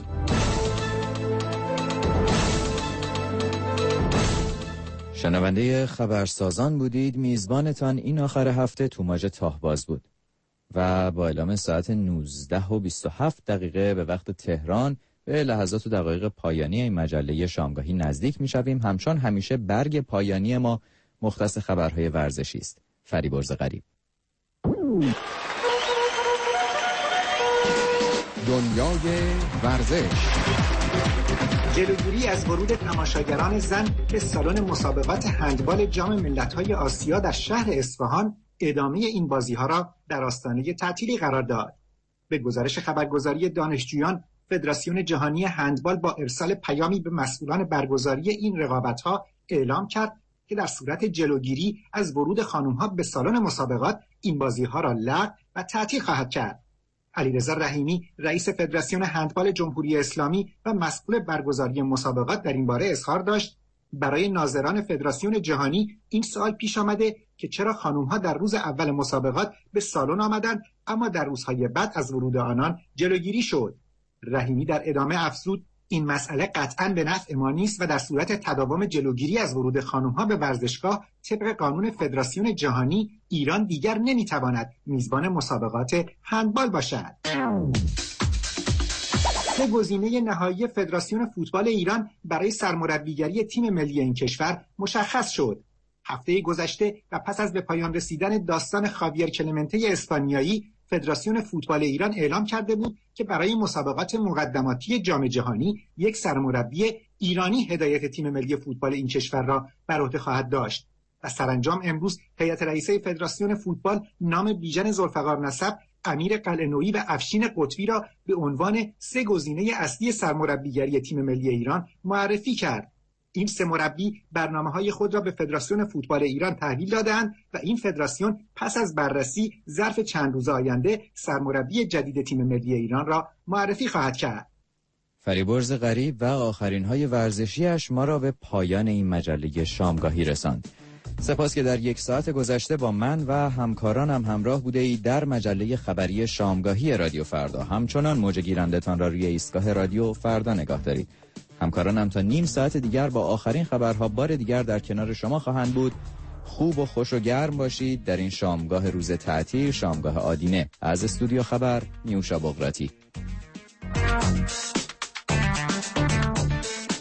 شنونده خبرسازان بودید. میزبانتان این آخر هفته توماج تاهباز بود و با اعلام ساعت 19:27 به وقت تهران به لحظات و دقایق پایانی این مجله شامگاهی نزدیک می‌شویم. همچون همیشه برگ پایانی ما مختص خبرهای ورزشی است. فریبرز غریب. دنیای ورزش. جلوگیری از ورود تماشاگران زن به سالن مسابقات هندبال جام ملت‌های آسیا در شهر اصفهان ادامه این بازی‌ها را در آستانه تعطیلی قرار داد. به گزارش خبرگزاری دانشجویان، فدراسیون جهانی هندبال با ارسال پیامی به مسئولان برگزاری این رقابت‌ها اعلام کرد که در صورت جلوگیری از ورود خانم‌ها به سالن مسابقات این بازی‌ها را لغو و تعطیل خواهد کرد. علیرضا رحیمی، رئیس فدراسیون هندبال جمهوری اسلامی و مسئول برگزاری مسابقات در این باره اظهار داشت برای ناظران فدراسیون جهانی این سوال پیش آمده که چرا خانم‌ها در روز اول مسابقات به سالن آمدند اما در روزهای بعد از ورود آنان جلوگیری شد. رحیمی در ادامه افزود این مسئله قطعاً به نفع ما نیست و در صورت تداوم جلوگیری از ورود خانم‌ها به ورزشگاه طبق قانون فدراسیون جهانی ایران دیگر نمی‌تواند میزبان مسابقات هندبال باشد. سه گزینه نهایی فدراسیون فوتبال ایران برای سرمربیگری تیم ملی این کشور مشخص شد. هفته گذشته و پس از به پایان رسیدن داستان خاویر کلمنته اسپانیایی، فدراسیون فوتبال ایران اعلام کرده بود که برای مسابقات مقدماتی جام جهانی یک سرمربی ایرانی هدایت تیم ملی فوتبال این کشور را بر عهده خواهد داشت و سرانجام امروز هیئت رئیسه فدراسیون فوتبال نام بیژن ذوالفقار نسب، امیر قلعه‌نویی و افشین قطبی را به عنوان سه گزینه اصلی سرمربیگری تیم ملی ایران معرفی کرد. این سه مربی برنامه‌های خود را به فدراسیون فوتبال ایران تحویل دادند و این فدراسیون پس از بررسی ظرف چند روز آینده سرمربی جدید تیم ملی ایران را معرفی خواهد کرد. فریبرز غریب و آخرین‌های ورزشیش ما را به پایان این مجله شامگاهی رساند. سپاس که در 1 ساعت گذشته با من و همکارانم همراه بوده اید در مجله خبری شامگاهی رادیو فردا. همچنان موج گیرندتان را روی ایستگاه رادیو فردا نگاه دارید. همکارانم تا نیم ساعت دیگر با آخرین خبرها بار دیگر در کنار شما خواهند بود. خوب و خوش و گرم باشید در این شامگاه روز تعطیل، شامگاه آدینه. از استودیو خبر، نیوشا بغراتی.